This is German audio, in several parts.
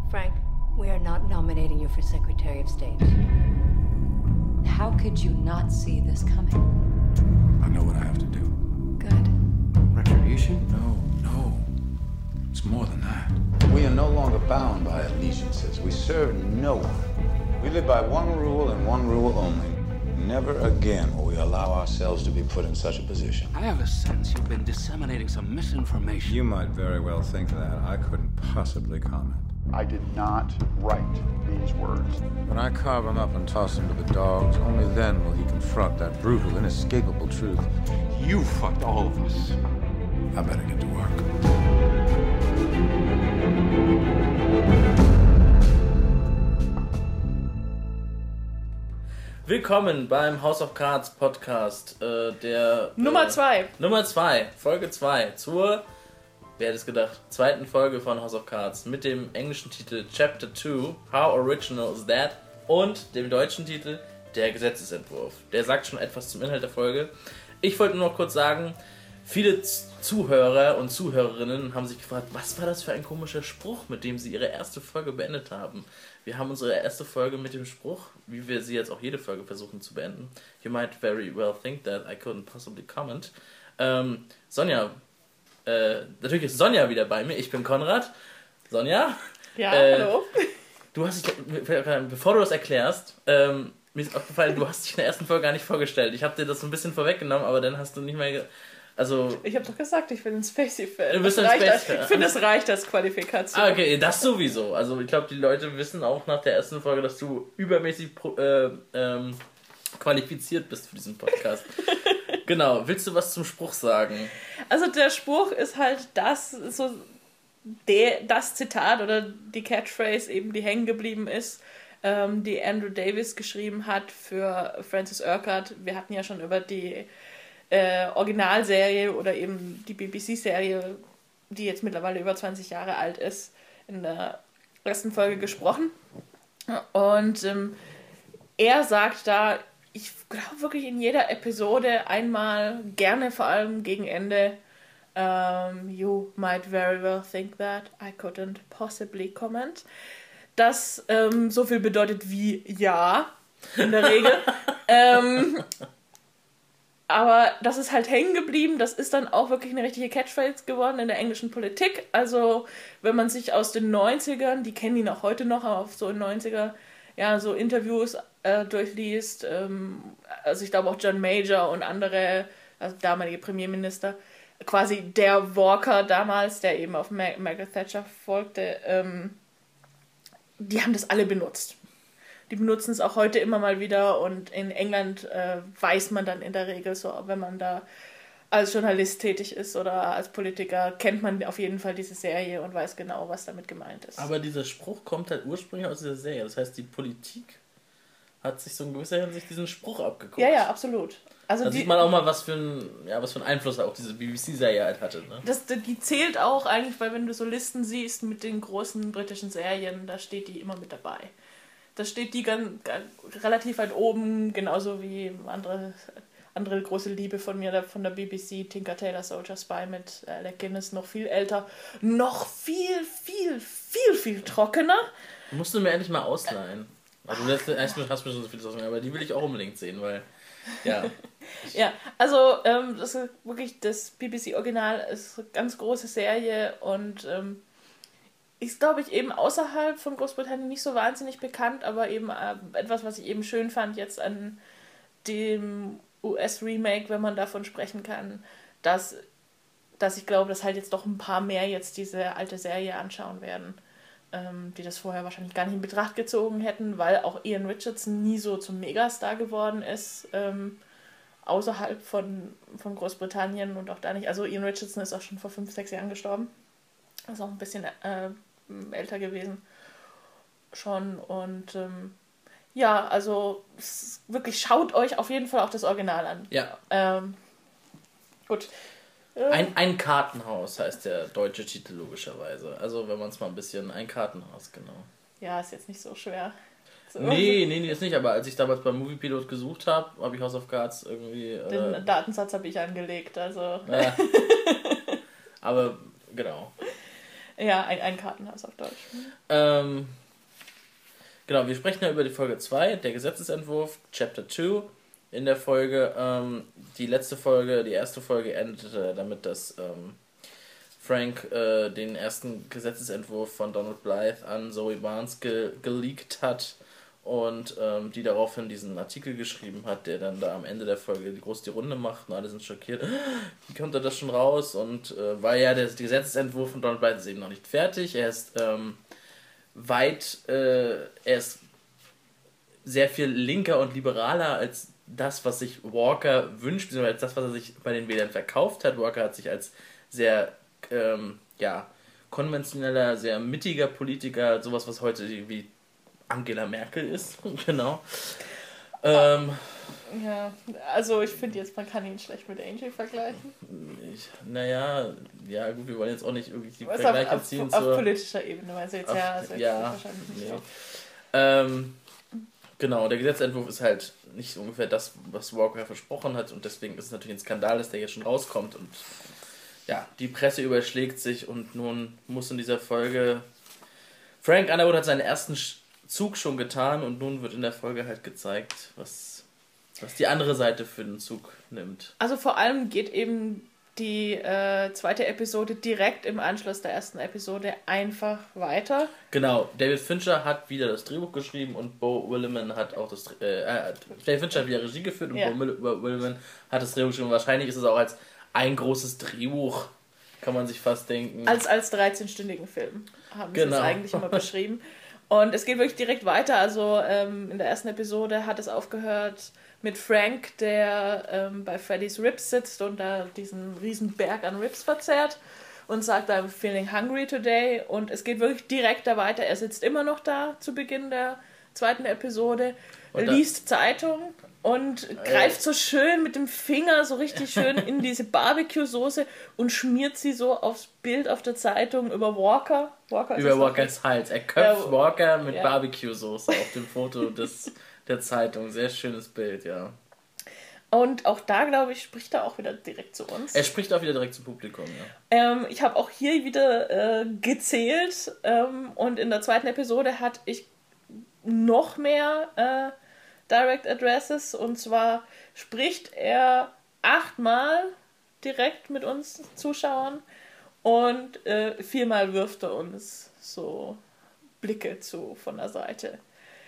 Frank, we are not nominating you for Secretary of State. How could you not see this coming? I know what I have to do. Good. Retribution? No. It's more than that. We are no longer bound by allegiances. We serve no one. We live by one rule and one rule only. Never again will we allow ourselves to be put in such a position. I have a sense you've been disseminating some misinformation. You might very well think that. I couldn't possibly comment. I did not write these words. When I carve him up and toss him to the dogs, only then will he confront that brutal, inescapable truth. You fucked all of us. I better get to work. Willkommen beim House of Cards Podcast, der... Nummer 2. Nummer 2, Folge 2, zur, wer hätte es gedacht, zweiten Folge von House of Cards mit dem englischen Titel Chapter 2, How Original Is That? Und dem deutschen Titel Der Gesetzesentwurf. Der sagt schon etwas zum Inhalt der Folge. Ich wollte nur noch kurz sagen, viele Zuhörer und Zuhörerinnen haben sich gefragt, was war das für ein komischer Spruch, mit dem sie ihre erste Folge beendet haben. Wir haben unsere erste Folge mit dem Spruch, wie wir sie jetzt auch jede Folge versuchen zu beenden. You might very well think that I couldn't possibly comment. Sonja, natürlich ist Sonja wieder bei mir, ich bin Konrad. Sonja? Ja, hallo. Du hast dich, bevor du das erklärst, mir ist aufgefallen, du hast dich in der ersten Folge gar nicht vorgestellt. Ich habe dir das so ein bisschen vorweggenommen, aber dann hast du nicht mehr... Ich habe doch gesagt, ich bin ein Spacey-Fan. Du bist ein Spacey-Fan. Ich finde, es reicht als Qualifikation. Ah, okay, das sowieso. Also ich glaube, die Leute wissen auch nach der ersten Folge, dass du übermäßig qualifiziert bist für diesen Podcast. Genau, willst du was zum Spruch sagen? Also der Spruch ist halt das Zitat oder die Catchphrase eben, die hängen geblieben ist, die Andrew Davis geschrieben hat für Francis Urquhart. Wir hatten ja schon über die Originalserie oder eben die BBC-Serie, die jetzt mittlerweile über 20 Jahre alt ist, in der ersten Folge gesprochen. Und er sagt da, ich glaube wirklich in jeder Episode einmal, gerne vor allem gegen Ende, you might very well think that I couldn't possibly comment. Das so viel bedeutet wie ja, in der Regel. Aber das ist halt hängen geblieben, das ist dann auch wirklich eine richtige Catchphrase geworden in der englischen Politik. Also wenn man sich aus den 90ern, die kennen ihn auch heute noch, aber auf so in 90er, ja, so Interviews durchliest, also ich glaube auch John Major und andere, also damalige Premierminister, quasi der Walker damals, der eben auf Margaret Thatcher folgte, die haben das alle benutzt. Die benutzen es auch heute immer mal wieder und in England weiß man dann in der Regel so, wenn man da als Journalist tätig ist oder als Politiker, kennt man auf jeden Fall diese Serie und weiß genau, was damit gemeint ist. Aber dieser Spruch kommt halt ursprünglich aus dieser Serie. Das heißt, die Politik hat sich so in gewisser Hinsicht diesen Spruch abgeguckt. Ja, absolut. Also da sieht man auch mal, was für einen Einfluss auch diese BBC-Serie halt hatte. Ne? Die zählt auch eigentlich, weil wenn du so Listen siehst mit den großen britischen Serien, da steht die immer mit dabei. Da steht die relativ weit oben, genauso wie andere große Liebe von mir, von der BBC, Tinker Tailor Soldier Spy mit Alec Guinness, noch viel älter, noch viel trockener. Musst du mir endlich mal ausleihen. Also du hast mir schon so viel ausleihen, aber die will ich auch unbedingt sehen, weil, ja. Ja, also das ist wirklich, das BBC-Original ist eine ganz große Serie und ist, glaube ich, eben außerhalb von Großbritannien nicht so wahnsinnig bekannt, aber eben etwas, was ich eben schön fand jetzt an dem US-Remake, wenn man davon sprechen kann, dass ich glaube, dass halt jetzt doch ein paar mehr jetzt diese alte Serie anschauen werden, die das vorher wahrscheinlich gar nicht in Betracht gezogen hätten, weil auch Ian Richardson nie so zum Megastar geworden ist, außerhalb von Großbritannien und auch da nicht. Also Ian Richardson ist auch schon vor 5-6 Jahren gestorben. Ist auch ein bisschen älter gewesen schon und ja, also wirklich schaut euch auf jeden Fall auch das Original an. Ja. Gut. Ein Kartenhaus heißt der deutsche Titel logischerweise. Also wenn man es mal ein bisschen... Ein Kartenhaus, genau. Ja, ist jetzt nicht so schwer. So. Nee, ist nicht. Aber als ich damals beim Moviepilot gesucht habe ich House of Cards irgendwie... Den Datensatz habe ich angelegt, also... Ja. Aber, genau. Ja, ein Kartenhaus auf Deutsch. Genau, wir sprechen ja über die Folge 2, der Gesetzesentwurf, Chapter 2. In der Folge, die erste Folge endete damit, dass Frank den ersten Gesetzesentwurf von Donald Blythe an Zoe Barnes geleakt hat und die daraufhin diesen Artikel geschrieben hat, der dann da am Ende der Folge groß die Runde macht und alle sind schockiert. Wie kommt er das schon raus? Und weil ja der Gesetzesentwurf von Donald Blythe ist eben noch nicht fertig. Er ist er ist sehr viel linker und liberaler als das, was sich Walker wünscht, beziehungsweise als das, was er sich bei den Wählern verkauft hat. Walker hat sich als sehr konventioneller, sehr mittiger Politiker, sowas, was heute wie Angela Merkel ist, genau. Ja, also ich finde jetzt, man kann ihn schlecht mit Angel vergleichen. Ja gut, wir wollen jetzt auch nicht irgendwie die Was Vergleiche ziehen. Auf politischer Ebene, weil sie jetzt wahrscheinlich nicht so. Genau, der Gesetzentwurf ist halt nicht ungefähr das, was Walker versprochen hat und deswegen ist es natürlich ein Skandal, dass der jetzt schon rauskommt und ja, die Presse überschlägt sich und nun muss in dieser Folge Frank Underwood hat seinen ersten Zug schon getan und nun wird in der Folge halt gezeigt, was die andere Seite für den Zug nimmt. Also vor allem geht eben die zweite Episode direkt im Anschluss der ersten Episode einfach weiter. Genau, David Fincher hat wieder das Drehbuch geschrieben und Bo Williman hat auch David Fincher hat wieder Regie geführt und Bo Williman hat das Drehbuch geschrieben. Wahrscheinlich ist es auch als ein großes Drehbuch, kann man sich fast denken. Als 13-stündigen Film haben sie es eigentlich immer beschrieben. Und es geht wirklich direkt weiter. Also in der ersten Episode hat es aufgehört mit Frank, der bei Freddy's Ribs sitzt und da diesen riesen Berg an Ribs verzehrt und sagt, I'm feeling hungry today. Und es geht wirklich direkt da weiter. Er sitzt immer noch da zu Beginn der zweiten Episode, liest Zeitung und greift so schön mit dem Finger so richtig schön in diese Barbecue-Soße und schmiert sie so aufs Bild auf der Zeitung über Walker. Über Walkers Hals. Er köpft Walker mit Barbecue-Soße auf dem Foto der Zeitung. Sehr schönes Bild, ja. Und auch da, glaube ich, spricht er auch wieder direkt zu uns. Er spricht auch wieder direkt zum Publikum, ja. Ich habe auch hier wieder gezählt und in der zweiten Episode hatte ich noch mehr Direct Addresses und zwar spricht er 8-mal direkt mit uns Zuschauern und 4-mal wirft er uns so Blicke zu von der Seite.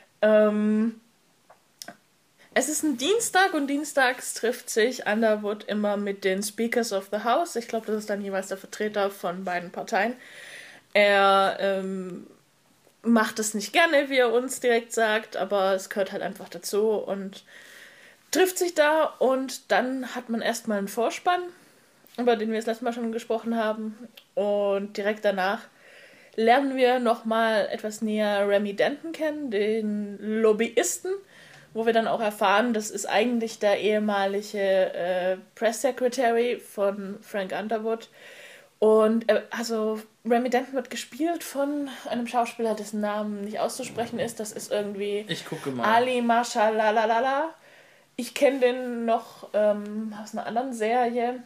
Es ist ein Dienstag und dienstags trifft sich Underwood immer mit den Speakers of the House. Ich glaube, das ist dann jeweils der Vertreter von beiden Parteien. Er macht es nicht gerne, wie er uns direkt sagt, aber es gehört halt einfach dazu und trifft sich da und dann hat man erstmal einen Vorspann, über den wir das letzte Mal schon gesprochen haben und direkt danach lernen wir nochmal etwas näher Remy Denton kennen, den Lobbyisten, wo wir dann auch erfahren, das ist eigentlich der ehemalige Press Secretary von Frank Underwood. Und also Remy Denton wird gespielt von einem Schauspieler, dessen Namen nicht auszusprechen ist. Das ist irgendwie ich gucke mal. Ali Mashallalala. Ich kenne den noch aus einer anderen Serie.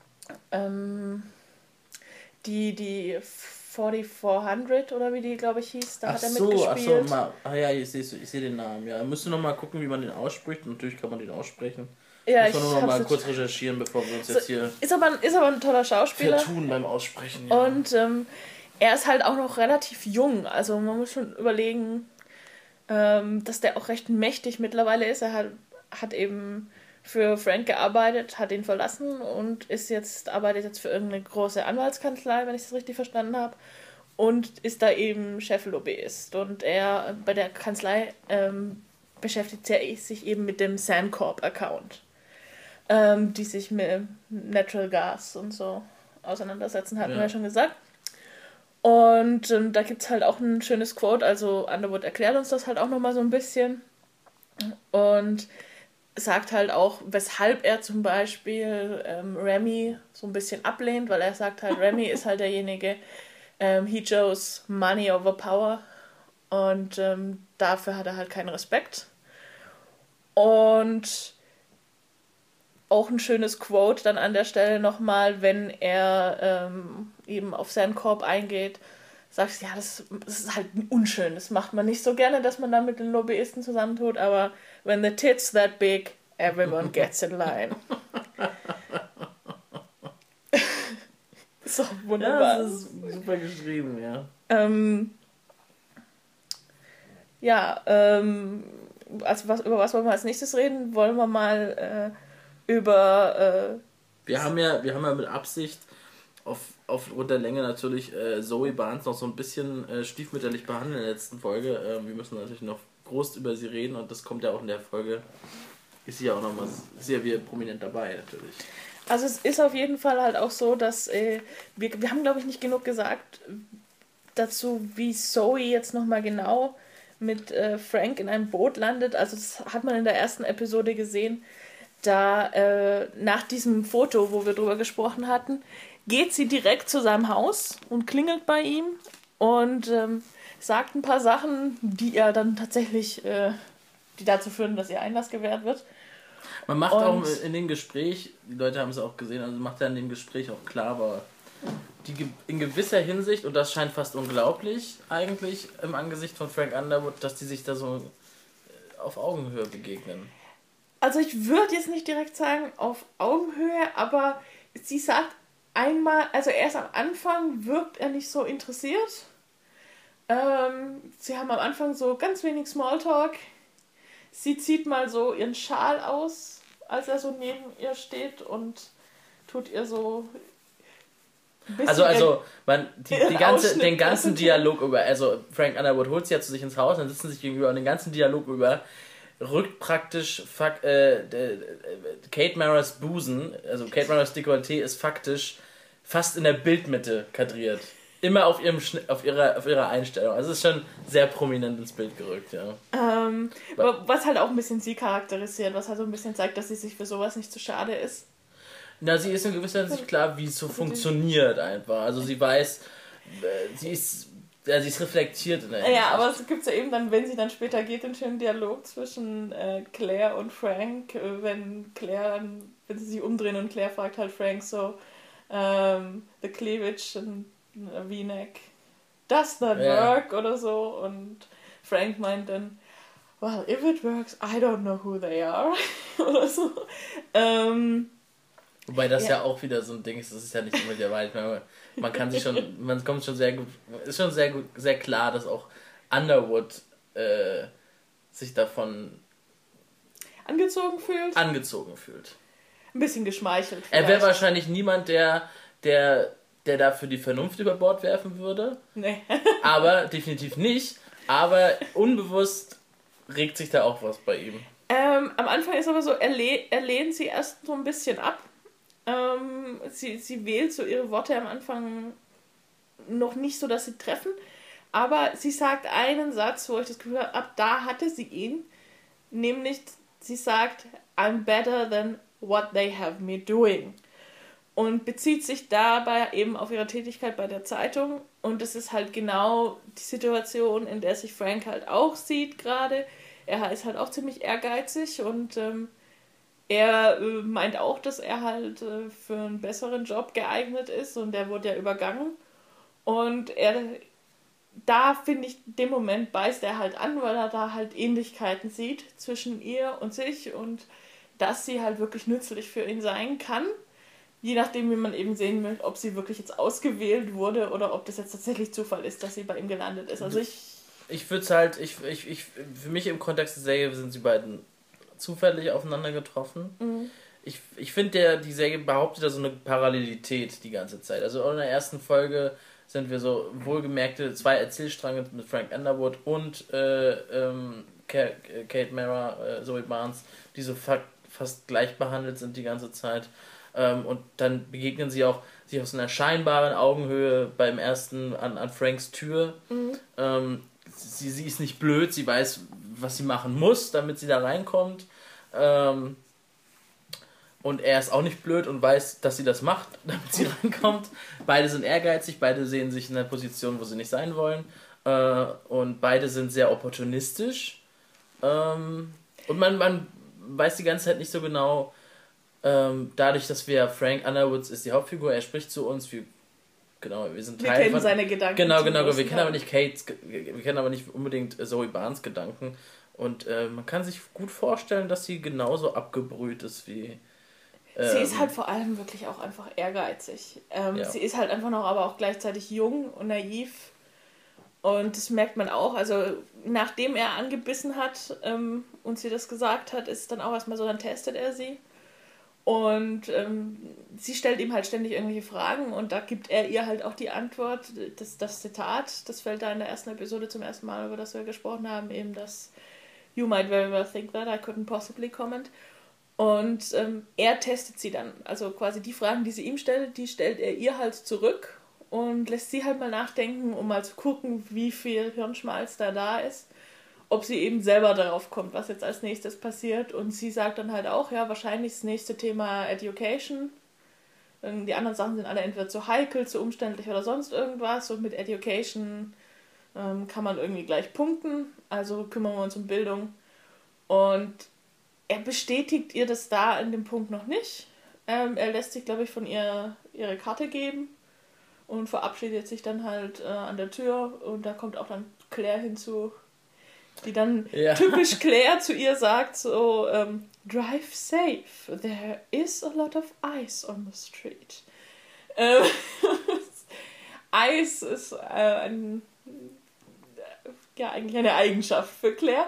Die 4400 oder wie die, glaube ich, hieß. Da hat er mitgespielt. Ich sehe den Namen. Ja, müsste noch mal gucken, wie man den ausspricht. Natürlich kann man den aussprechen. Ja, muss man nur noch mal kurz recherchieren, bevor wir uns jetzt hier ist aber ein toller Schauspieler. vertun beim Aussprechen. Ja. Und er ist halt auch noch relativ jung. Also man muss schon überlegen, dass der auch recht mächtig mittlerweile ist. Er hat eben für Frank gearbeitet, hat ihn verlassen und arbeitet jetzt für irgendeine große Anwaltskanzlei, wenn ich das richtig verstanden habe. Und ist da eben Cheflobbyist. Und er bei der Kanzlei beschäftigt sich eben mit dem Sandcorp-Account. Die sich mit Natural Gas und so auseinandersetzen, hatten wir ja schon gesagt. Und da gibt es halt auch ein schönes Quote, also Underwood erklärt uns das halt auch nochmal so ein bisschen und sagt halt auch, weshalb er zum Beispiel Remy so ein bisschen ablehnt, weil er sagt halt, Remy ist halt derjenige, he chose money over power und dafür hat er halt keinen Respekt. Und auch ein schönes Quote dann an der Stelle nochmal, wenn er eben auf seinen Korb eingeht. Sagst, ja, das ist halt unschön. Das macht man nicht so gerne, dass man dann mit den Lobbyisten zusammentut, aber when the tits that big, everyone gets in line. So, wunderbar. Ja, das ist super geschrieben, ja. Also über was wollen wir als nächstes reden? Wollen wir mal über... Wir haben ja mit Absicht aufgrund der Länge natürlich Zoe Barnes noch so ein bisschen stiefmütterlich behandelt in der letzten Folge. Wir müssen natürlich noch groß über sie reden und das kommt ja auch in der Folge. Ist sie ja auch nochmal sehr wieder prominent dabei natürlich. Also es ist auf jeden Fall halt auch so, dass wir haben, glaube ich, nicht genug gesagt dazu, wie Zoe jetzt nochmal genau mit Frank in einem Boot landet. Also das hat man in der ersten Episode gesehen, da nach diesem Foto, wo wir drüber gesprochen hatten, geht sie direkt zu seinem Haus und klingelt bei ihm und sagt ein paar Sachen, die er dann tatsächlich, die dazu führen, dass ihr Einlass gewährt wird. Man macht auch in dem Gespräch, die Leute haben es auch gesehen, also macht er in dem Gespräch auch klar, aber in gewisser Hinsicht, und das scheint fast unglaublich eigentlich im Angesicht von Frank Underwood, dass die sich da so auf Augenhöhe begegnen. Also ich würde jetzt nicht direkt sagen auf Augenhöhe, aber sie sagt einmal, also erst am Anfang wirkt er nicht so interessiert. Sie haben am Anfang so ganz wenig Smalltalk. Sie zieht mal so ihren Schal aus, als er so neben ihr steht und tut ihr so ein bisschen den ganzen Dialog über, also Frank Underwood holt sie ja zu sich ins Haus, dann sitzen sie sich gegenüber und den ganzen Dialog über rückt praktisch Kate Maras Busen, also Kate Maras Dekolleté ist faktisch fast in der Bildmitte kadriert. Immer auf ihrer Einstellung. Also es ist schon sehr prominent ins Bild gerückt, ja. Was halt auch ein bisschen sie charakterisiert, was halt so ein bisschen zeigt, dass sie sich für sowas nicht zu schade ist. Na, sie ist in gewisser Hinsicht klar, wie es so funktioniert einfach. Also sie weiß, sie ist reflektiert in der Hinsicht. Ja, aber es gibt ja eben dann, wenn sie dann später geht, einen schönen Dialog zwischen Claire und Frank, wenn sie sich umdrehen und Claire fragt halt Frank so, the cleavage and V-neck, does that work oder so, und Frank meint dann, well, if it works, I don't know who they are oder so. Wobei das ja auch wieder so ein Ding ist, das ist ja nicht immer der Wahrheit. Man kommt schon sehr gut, ist schon sehr klar, dass auch Underwood sich davon angezogen fühlt. Ein bisschen geschmeichelt. Er wäre wahrscheinlich niemand, der dafür die Vernunft über Bord werfen würde. Nee. Aber definitiv nicht. Aber unbewusst regt sich da auch was bei ihm. Am Anfang ist aber so, er lehnt sie erst so ein bisschen ab. Sie wählt so ihre Worte am Anfang noch nicht so, dass sie treffen. Aber sie sagt einen Satz, wo ich das Gefühl habe, ab da hatte sie ihn. Nämlich, sie sagt, I'm better than what they have me doing. Und bezieht sich dabei eben auf ihre Tätigkeit bei der Zeitung. Und das ist halt genau die Situation, in der sich Frank halt auch sieht gerade. Er ist halt auch ziemlich ehrgeizig und er meint auch, dass er halt für einen besseren Job geeignet ist und der wurde ja übergangen. Und da finde ich, in dem Moment beißt er halt an, weil er da halt Ähnlichkeiten sieht zwischen ihr und sich und dass sie halt wirklich nützlich für ihn sein kann. Je nachdem, wie man eben sehen will, ob sie wirklich jetzt ausgewählt wurde oder ob das jetzt tatsächlich Zufall ist, dass sie bei ihm gelandet ist. Also ich würde es halt, für mich im Kontext der Serie sind sie beiden zufällig aufeinander getroffen. Mhm. Ich finde, die Serie behauptet da so eine Parallelität die ganze Zeit. Also in der ersten Folge sind wir so wohlgemerkte 2 Erzählstränge mit Frank Underwood und Kate Mara, Zoe Barnes, die so fast gleich behandelt sind die ganze Zeit. Und dann begegnen sie auch sich aus einer scheinbaren Augenhöhe beim ersten an Franks Tür. Mhm. Sie ist nicht blöd, sie weiß, was sie machen muss, damit sie da reinkommt. Und er ist auch nicht blöd und weiß, dass sie das macht, damit sie reinkommt. Beide sind ehrgeizig, beide sehen sich in einer Position, wo sie nicht sein wollen. Und beide sind sehr opportunistisch. Und man weiß die ganze Zeit nicht so genau, Dadurch, dass Frank Underwood ist die Hauptfigur, er spricht zu uns, wir sind wir Teil kennen seine Gedanken. Genau, wir kennen aber nicht wir kennen aber nicht unbedingt Zoe Barnes Gedanken. Und man kann sich gut vorstellen, dass sie genauso abgebrüht ist wie... sie ist halt vor allem wirklich auch einfach ehrgeizig. Sie ist halt einfach noch aber auch gleichzeitig jung und naiv. Und das merkt man auch. Also nachdem er angebissen hat und sie das gesagt hat, ist es dann auch erstmal so, dann testet er sie. Und sie stellt ihm halt ständig irgendwelche Fragen und da gibt er ihr halt auch die Antwort. Das Zitat, das fällt da in der ersten Episode zum ersten Mal, über das wir gesprochen haben, eben das "You might very well think that, I couldn't possibly comment." Und er testet sie dann. Also quasi die Fragen, die sie ihm stellt, die stellt er ihr halt zurück und lässt sie halt mal nachdenken, um mal zu gucken, wie viel Hirnschmalz da ist. Ob sie eben selber darauf kommt, was jetzt als nächstes passiert. Und sie sagt dann halt auch, ja, wahrscheinlich das nächste Thema Education. Die anderen Sachen sind alle entweder zu heikel, zu umständlich oder sonst irgendwas. Und mit Education kann man irgendwie gleich punkten. Also kümmern wir uns um Bildung. Und er bestätigt ihr das da in dem Punkt noch nicht. Er lässt sich, glaube ich, von ihr ihre Karte geben und verabschiedet sich dann halt an der Tür. Und da kommt auch dann Claire hinzu, die dann typisch Claire zu ihr sagt, so, drive safe, there is a lot of ice on the street. Eis ist eigentlich eine Eigenschaft für Claire.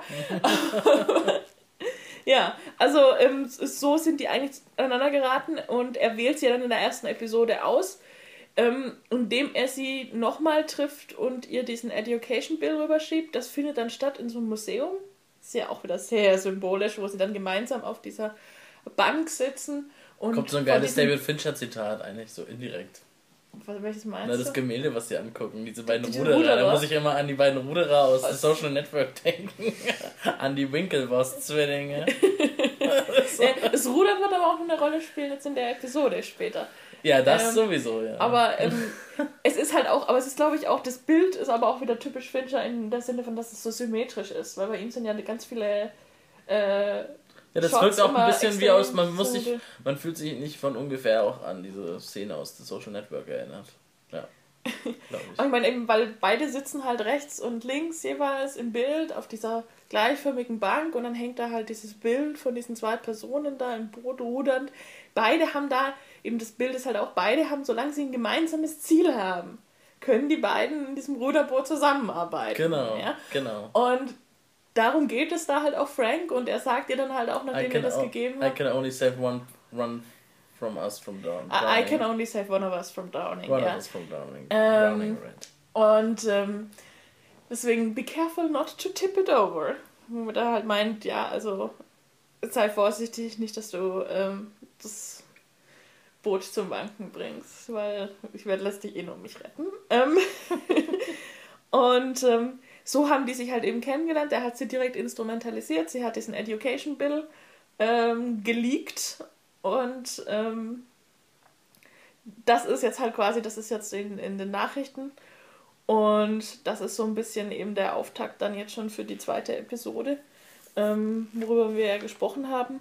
Ja, also so sind die eigentlich aneinander geraten und er wählt sie dann in der ersten Episode aus, indem er sie nochmal trifft und ihr diesen Education Bill rüberschiebt. Das findet dann statt in so einem Museum. Ist ja auch wieder sehr symbolisch, wo sie dann gemeinsam auf dieser Bank sitzen. Und kommt so ein geiles David Fincher-Zitat eigentlich, so indirekt. Welches meinst du? Das Gemälde, was sie angucken, diese beiden Ruderer. Da muss ich immer an die beiden Ruderer aus The Social Network denken. An die Winklevoss-Zwillinge. Das Rudern wird aber auch eine Rolle spielen jetzt in der Episode später. Ja, das sowieso, ja. Aber es ist halt auch, aber es ist, glaube ich, auch, das Bild ist aber auch wieder typisch Fincher in der Sinne von, dass es so symmetrisch ist, weil bei ihm sind ja ganz viele ja, das Shots wirkt auch ein bisschen wie aus, man fühlt sich nicht von ungefähr auch an diese Szene aus The Social Network erinnert. Ja, ich meine eben, weil beide sitzen halt rechts und links jeweils im Bild auf dieser gleichförmigen Bank und dann hängt da halt dieses Bild von diesen zwei Personen da im Boot rudernd. Beide haben da, eben das Bild ist halt auch, beide haben, solange sie ein gemeinsames Ziel haben, können die beiden in diesem Ruderboot zusammenarbeiten. Genau, ja? genau. Und darum geht es da halt auch Frank und er sagt ihr dann halt auch, nachdem er das gegeben hat. I can only save one from us from drowning. I can only save one of us from drowning. One of us from drowning. Drowning red. Und deswegen, be careful not to tip it over. Wo er halt meint, ja, also sei vorsichtig, nicht, dass du das Boot zum Wanken bringst, weil ich werde letztlich nur mich retten. Und so haben die sich halt eben kennengelernt. Er hat sie direkt instrumentalisiert. Sie hat diesen Education Bill geleakt. Und das ist jetzt halt quasi, das ist jetzt in den Nachrichten. Und das ist so ein bisschen eben der Auftakt dann jetzt schon für die zweite Episode, worüber wir ja gesprochen haben.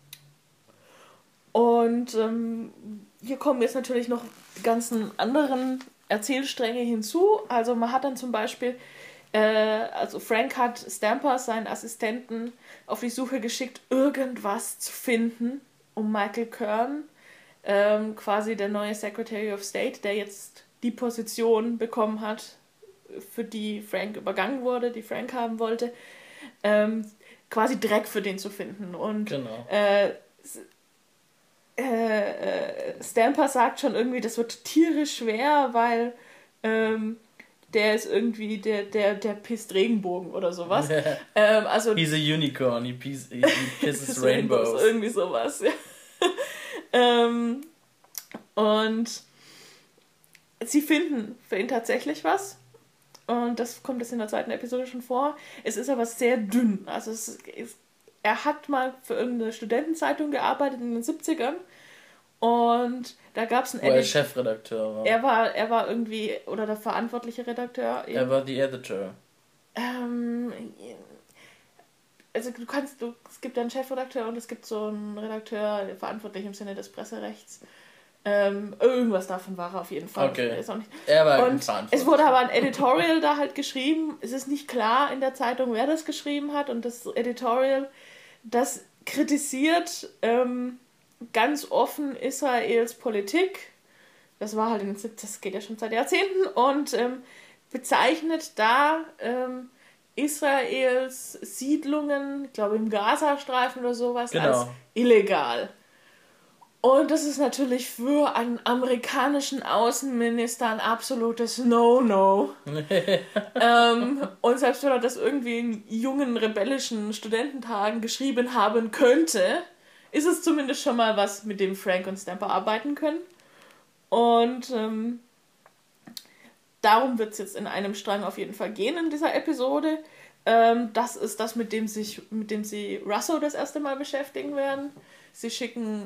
Und hier kommen jetzt natürlich noch die ganzen anderen Erzählstränge hinzu. Also man hat dann zum Beispiel, also Frank hat Stamper, seinen Assistenten, auf die Suche geschickt, irgendwas zu finden, um Michael Kern, quasi der neue Secretary of State, der jetzt die Position bekommen hat, für die Frank übergangen wurde, die Frank haben wollte, quasi Dreck für den zu finden. Und genau. Stamper sagt schon irgendwie, das wird tierisch schwer, weil der ist irgendwie, der pisst Regenbogen oder sowas. Also, he's a unicorn, he pisses Rainbows. Irgendwie sowas, ja. Und sie finden für ihn tatsächlich was. Und das kommt jetzt in der zweiten Episode schon vor. Es ist aber sehr dünn. Also er hat mal für irgendeine Studentenzeitung gearbeitet in den 70ern. Und da gab es einen Wo er Chefredakteur war. Er war irgendwie, oder der verantwortliche Redakteur. Er war die Editor. also es gibt ja einen Chefredakteur und es gibt so einen Redakteur, verantwortlich im Sinne des Presserechts. Irgendwas davon war er auf jeden Fall. Okay. Ist auch nicht. Er war und es wurde aber ein Editorial da halt geschrieben. Es ist nicht klar in der Zeitung, wer das geschrieben hat. Und das Editorial, das kritisiert ganz offen Israels Politik. Das war halt das geht ja schon seit Jahrzehnten. Und bezeichnet da Israels Siedlungen, ich glaube im Gazastreifen oder sowas, als illegal. Und das ist natürlich für einen amerikanischen Außenminister ein absolutes No-No. Und selbst wenn er das irgendwie in jungen, rebellischen Studententagen geschrieben haben könnte, ist es zumindest schon mal was, mit dem Frank und Stamper arbeiten können. Und darum wird es jetzt in einem Strang auf jeden Fall gehen in dieser Episode. Das ist das, mit dem sie Russo das erste Mal beschäftigen werden. Sie schicken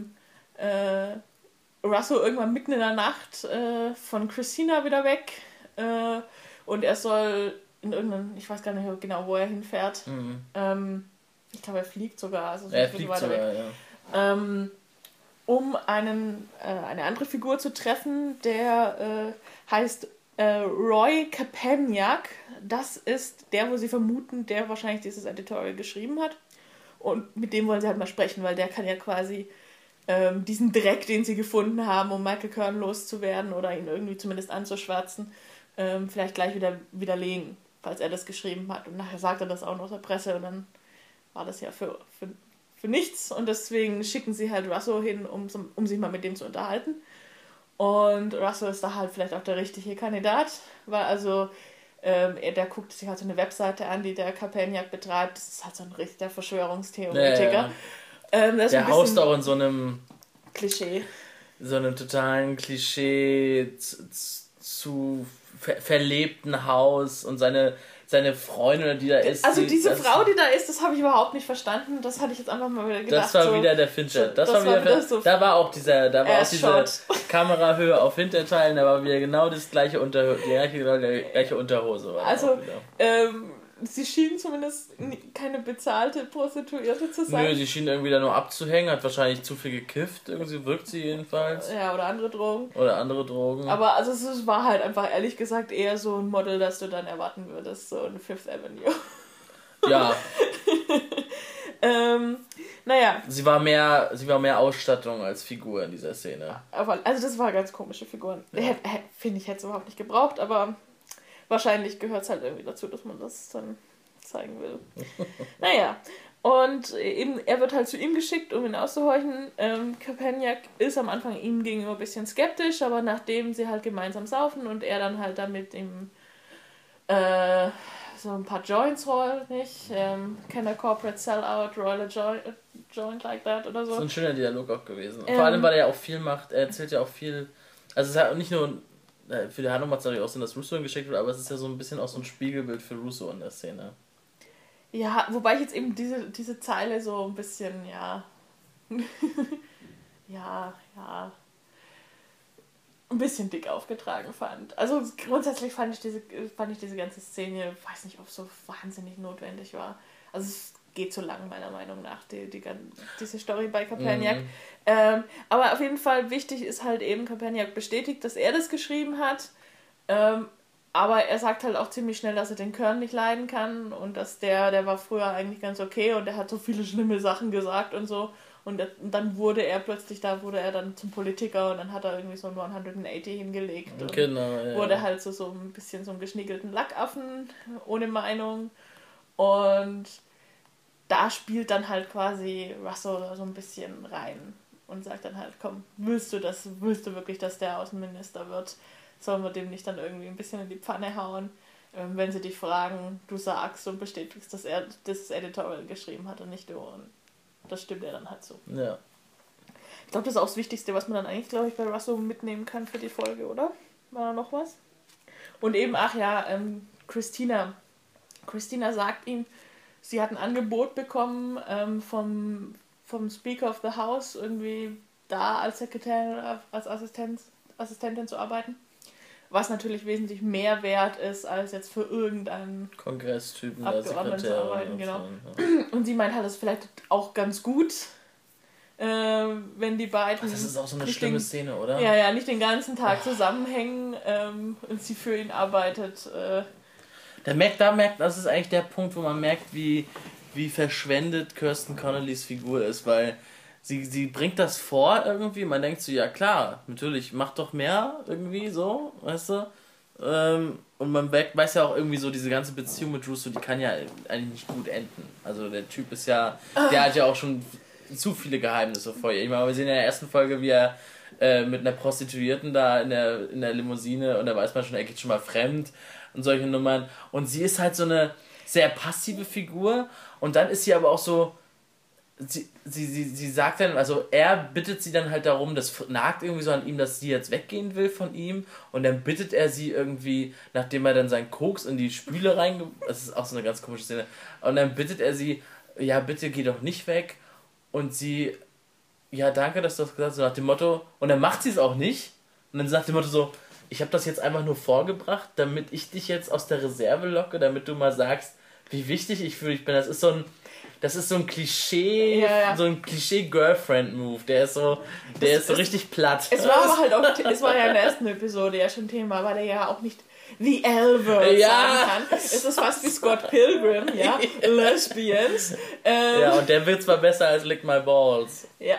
Russo irgendwann mitten in der Nacht von Christina wieder weg und er soll in irgendeinem, ich weiß gar nicht genau, wo er hinfährt. Ich glaube, er fliegt sogar. Also er fliegt weiter sogar, weg. ja. Um eine andere Figur zu treffen, der heißt Roy Kapeniak. Das ist der, wo sie vermuten, der wahrscheinlich dieses Editorial geschrieben hat. Und mit dem wollen sie halt mal sprechen, weil der kann ja quasi diesen Dreck, den sie gefunden haben, um Michael Kern loszuwerden oder ihn irgendwie zumindest anzuschwärzen, vielleicht gleich wieder widerlegen, falls er das geschrieben hat. Und nachher sagt er das auch noch der Presse und dann war das ja für nichts. Und deswegen schicken sie halt Russo hin, um sich mal mit dem zu unterhalten. Und Russo ist da halt vielleicht auch der richtige Kandidat, weil also der guckt sich halt so eine Webseite an, die der Kapeniak betreibt. Das ist halt so ein richtiger Verschwörungstheoretiker. Ja. Der haust auch in so einem Klischee. So einem totalen Klischee zu verlebten Haus und seine Freundin, die da ist. Also diese Frau, die da ist, das habe ich überhaupt nicht verstanden. Das hatte ich jetzt einfach mal wieder gedacht. Das war wieder der Fincher. Da war auch diese Kamerahöhe auf Hinterteilen, da war wieder genau das gleiche gleiche Unterhose. War also, sie schien zumindest keine bezahlte Prostituierte zu sein. Nö, sie schien irgendwie da nur abzuhängen, hat wahrscheinlich zu viel gekifft, irgendwie wirkt sie jedenfalls. Ja, oder andere Drogen. Aber also es war halt einfach, ehrlich gesagt, eher so ein Model, das du dann erwarten würdest, so in Fifth Avenue. Ja. Naja. Sie war mehr Ausstattung als Figur in dieser Szene. Aber, also das war ganz komische Figuren. Ja. Finde ich, hätte es überhaupt nicht gebraucht, aber wahrscheinlich gehört es halt irgendwie dazu, dass man das dann zeigen will. Naja, und eben, er wird halt zu ihm geschickt, um ihn auszuhorchen. Kapeniak ist am Anfang ihm gegenüber ein bisschen skeptisch, aber nachdem sie halt gemeinsam saufen und er dann halt damit ihm so ein paar Joints rollt, nicht? Can a corporate sellout roll a joint like that oder so. Das ist ein schöner Dialog auch gewesen. Vor allem, weil er ja auch viel macht, er erzählt ja auch viel, also es ist ja nicht nur für die Handlung macht es natürlich auch Sinn, dass Russo geschickt wird, aber es ist ja so ein bisschen auch so ein Spiegelbild für Russo in der Szene. Ja, wobei ich jetzt eben diese Zeile so ein bisschen, ja, ein bisschen dick aufgetragen fand. Also grundsätzlich fand ich diese ganze Szene, weiß nicht, ob es so wahnsinnig notwendig war. Also es geht zu lang, meiner Meinung nach, diese Story bei Kapeniak. Aber auf jeden Fall wichtig ist halt eben, Kapeniak bestätigt, dass er das geschrieben hat. Aber er sagt halt auch ziemlich schnell, dass er den Kern nicht leiden kann und dass der war früher eigentlich ganz okay und der hat so viele schlimme Sachen gesagt und so. Und dann wurde er dann zum Politiker und dann hat er irgendwie so nur 180 hingelegt. Und wurde halt so ein bisschen so einen geschniegelten Lackaffen ohne Meinung. Und da spielt dann halt quasi Russo so ein bisschen rein und sagt dann halt, komm, willst du wirklich, dass der Außenminister wird? Sollen wir dem nicht dann irgendwie ein bisschen in die Pfanne hauen? Wenn sie dich fragen, du sagst und bestätigst, dass er das Editorial geschrieben hat und nicht du. Und das stimmt ja dann halt so. Ja. Ich glaube, das ist auch das Wichtigste, was man dann eigentlich, glaube ich, bei Russo mitnehmen kann für die Folge, oder? War da noch was? Und eben, Christina. Christina sagt ihm, sie hat ein Angebot bekommen vom Speaker of the House, irgendwie da als Sekretärin, als Assistentin zu arbeiten. was natürlich wesentlich mehr wert ist, als jetzt für irgendeinen Kongresstypen, Abgeordneten zu arbeiten, genau. Ja. Und sie meint halt, es ist vielleicht auch ganz gut, wenn die beiden... Das ist auch so eine schlimme Szene, oder? Ja, nicht den ganzen Tag zusammenhängen und sie für ihn arbeitet. Das ist eigentlich der Punkt, wo man merkt, wie verschwendet Kirsten Connollys Figur ist, weil sie bringt das vor irgendwie, man denkt so, ja klar, natürlich, mach doch mehr irgendwie so, weißt du? Und man weiß ja auch irgendwie so, diese ganze Beziehung mit Russo, die kann ja eigentlich nicht gut enden. Also der Typ ist ja, der hat ja auch schon zu viele Geheimnisse vor ihr. Ich meine, wir sehen in der ersten Folge, wie er mit einer Prostituierten da in der Limousine, und da weiß man schon, er geht schon mal fremd und solche Nummern. Und sie ist halt so eine sehr passive Figur, und dann ist sie aber auch so, sie sagt dann, also er bittet sie dann halt darum, das nagt irgendwie so an ihm, dass sie jetzt weggehen will von ihm, und dann bittet er sie irgendwie, nachdem er dann seinen Koks in die Spüle das ist auch so eine ganz komische Szene, und dann bittet er sie, ja bitte geh doch nicht weg, und sie, ja danke, dass du das gesagt hast, so nach dem Motto, und dann macht sie es auch nicht, und dann sagt dem Motto so, ich habe das jetzt einfach nur vorgebracht, damit ich dich jetzt aus der Reserve locke, damit du mal sagst, wie wichtig ich für dich bin. Das ist so ein Klischee, so ein Klischee-Girlfriend-Move. Der ist so richtig platt. Es war aber halt auch, es war ja in der ersten Episode ja schon Thema, weil er ja auch nicht The L-Word sagen kann. Es ist fast wie Scott Pilgrim, ja. Lesbians. Ja, und der wird zwar besser als Lick My Balls. Ja.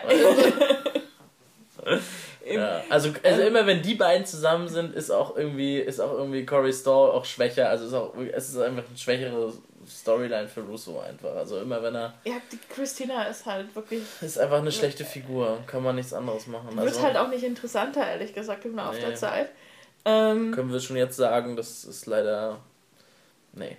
Ja, also immer wenn die beiden zusammen sind, ist auch irgendwie Corey Stoll auch schwächer. Also es ist einfach eine schwächere Storyline für Russo einfach. Also immer wenn er... Ja, die Christina ist halt wirklich... Ist einfach eine schlechte Figur. Kann man nichts anderes machen. Wird halt auch nicht interessanter, ehrlich gesagt, im Laufe der Zeit. Können wir schon jetzt sagen, das ist leider... Nee.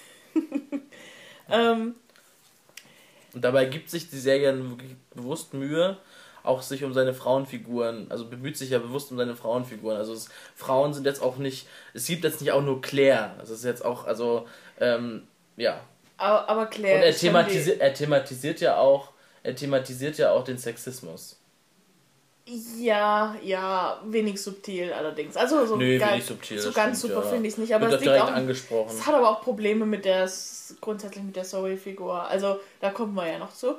Und dabei gibt sich die Serie wirklich bewusst Mühe, auch sich um seine Frauenfiguren, also bemüht sich ja bewusst um seine Frauenfiguren. Also Frauen sind jetzt auch nicht, es gibt jetzt nicht auch nur Claire. Das ist jetzt auch, also, ja. Aber Claire. Und er thematisiert ja auch den Sexismus. Ja, wenig subtil allerdings. Also so, wenig subtil, so ganz stimmt, super ja. finde ich es nicht. Aber wird es liegt auch angesprochen. Es hat aber auch Probleme grundsätzlich mit der Zoe-Figur. Also da kommen wir ja noch zu.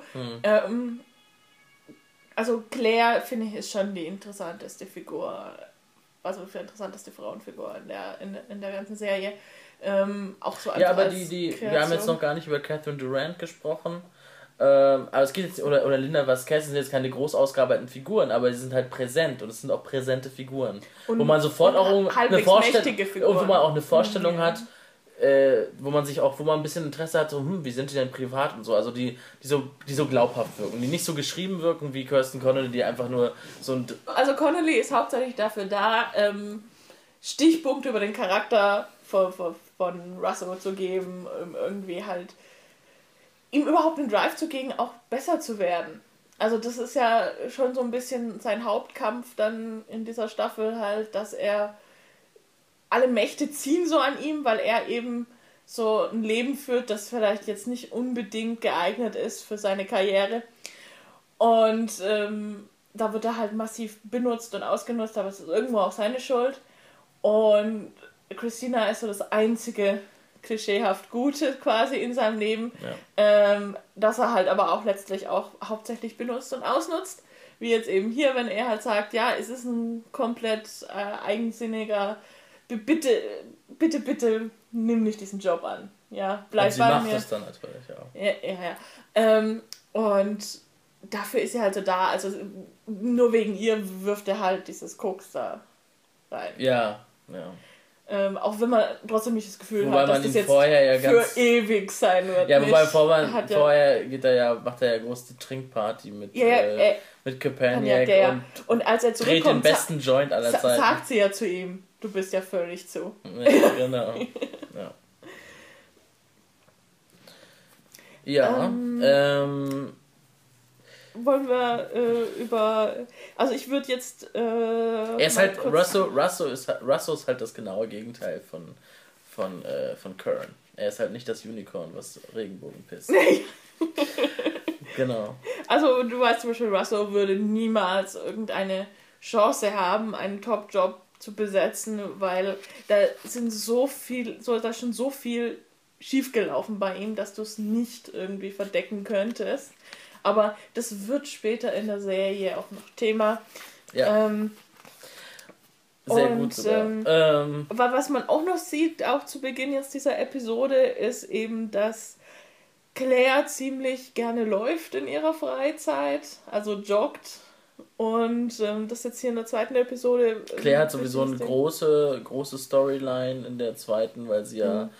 Also Claire, finde ich, ist schon die interessanteste Figur, also die interessanteste Frauenfigur in der ganzen Serie. Auch so ja, aber wir haben jetzt noch gar nicht über Catherine Durant gesprochen. Aber es geht jetzt, oder Linda Vasquez sind jetzt keine groß ausgearbeiteten Figuren, aber sie sind halt präsent, und es sind auch präsente Figuren. Wo man sofort auch eine Vorstellung hat, wo man ein bisschen Interesse hat, so, wie sind die denn privat und so, also die so glaubhaft wirken, die nicht so geschrieben wirken wie Kirsten Connolly, die einfach nur so ein... Also Connolly ist hauptsächlich dafür da, Stichpunkte über den Charakter von Russell zu geben, irgendwie halt ihm überhaupt einen Drive zu geben, auch besser zu werden. Also das ist ja schon so ein bisschen sein Hauptkampf dann in dieser Staffel halt, dass er alle Mächte ziehen so an ihm, weil er eben so ein Leben führt, das vielleicht jetzt nicht unbedingt geeignet ist für seine Karriere. Und da wird er halt massiv benutzt und ausgenutzt, aber es ist irgendwo auch seine Schuld. Und Christina ist so das einzige klischeehaft Gute quasi in seinem Leben, dass er halt aber auch letztlich auch hauptsächlich benutzt und ausnutzt. Wie jetzt eben hier, wenn er halt sagt, ja, es ist ein komplett eigensinniger, bitte nimm nicht diesen Job an. Ja, bleib bei mir. Und sie macht das dann natürlich auch. Ja. Und dafür ist er halt so da, also nur wegen ihr wirft er halt dieses Koks da rein. Ja. Auch wenn man trotzdem nicht das Gefühl hat, dass das jetzt für ewig sein wird. Ja, wobei vorher macht er ja groß die Trinkparty mit Kapaniak und als er zurückkommt, dreht den besten Joint aller Zeiten. Sagt sie ja zu ihm, du bist ja völlig zu. Ja, genau. Ja. Wollen wir also ich würde jetzt er ist halt Russo ist halt das genaue Gegenteil von Curran. Er ist halt nicht das Unicorn, was Regenbogen pisst. Genau. Also du weißt zum Beispiel, Russo würde niemals irgendeine Chance haben, einen Top-Job zu besetzen, weil da sind da schon so viel schiefgelaufen bei ihm, dass du es nicht irgendwie verdecken könntest. Aber das wird später in der Serie auch noch Thema. Ja. Sehr gut sogar. Aber was man auch noch sieht, auch zu Beginn jetzt dieser Episode, ist eben, dass Claire ziemlich gerne läuft in ihrer Freizeit, also joggt. Und das jetzt hier in der zweiten Episode. Claire hat sowieso eine große Storyline in der zweiten, weil sie ja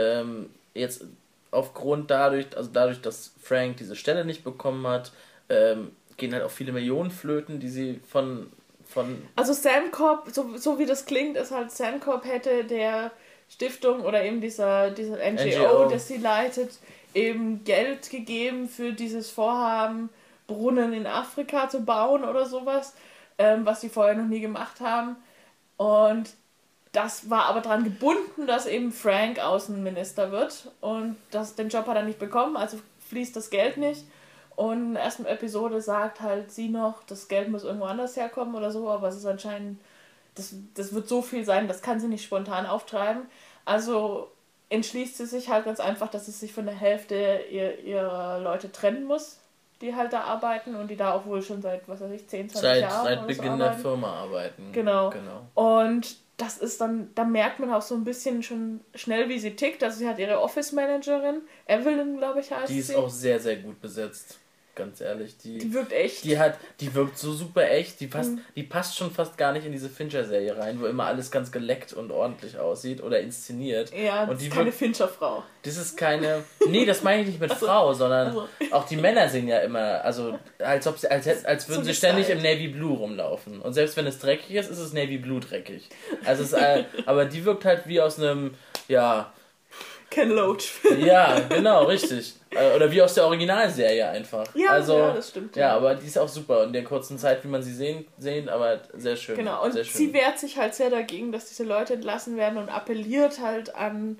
jetzt dadurch, dass Frank diese Stelle nicht bekommen hat, gehen halt auch viele Millionen flöten, die sie von also Sandcorp, so wie das klingt, ist halt Sandcorp hätte der Stiftung oder eben dieser NGO, das sie leitet, eben Geld gegeben für dieses Vorhaben, Brunnen in Afrika zu bauen oder sowas, was sie vorher noch nie gemacht haben. Und das war aber daran gebunden, dass eben Frank Außenminister wird. Und den Job hat er nicht bekommen, also fließt das Geld nicht. Und in der ersten Episode sagt halt sie noch, das Geld muss irgendwo anders herkommen oder so, aber es ist anscheinend, das wird so viel sein, das kann sie nicht spontan auftreiben. Also entschließt sie sich halt ganz einfach, dass sie sich von der Hälfte ihrer Leute trennen muss, die halt da arbeiten und die da auch wohl schon seit, 10, 20 Jahren seit Beginn der Firma arbeiten. Genau. Und das ist dann, da merkt man auch so ein bisschen schon schnell, wie sie tickt. Also sie hat ihre Office-Managerin, Evelyn, glaube ich, heißt sie. Die ist auch sehr, sehr gut besetzt. Ganz ehrlich, die wirkt echt. Die wirkt so super echt, die passt schon fast gar nicht in diese Fincher-Serie rein, wo immer alles ganz geleckt und ordentlich aussieht oder inszeniert. Ja, und das ist keine Fincher-Frau. Das ist keine, nee, das meine ich nicht mit Frau, sondern auch die Männer sehen ja immer, also als würden sie ständig im Navy Blue rumlaufen. Und selbst wenn es dreckig ist, ist es Navy Blue dreckig. Also aber die wirkt halt wie aus einem, ja... Ken Loach. Ja, genau, richtig. Oder wie aus der Originalserie einfach. Ja, also, ja, das stimmt. Ja, aber die ist auch super. In der kurzen Zeit, wie man sie sehen, aber sehr schön. Genau, und sie wehrt sich halt sehr dagegen, dass diese Leute entlassen werden und appelliert halt an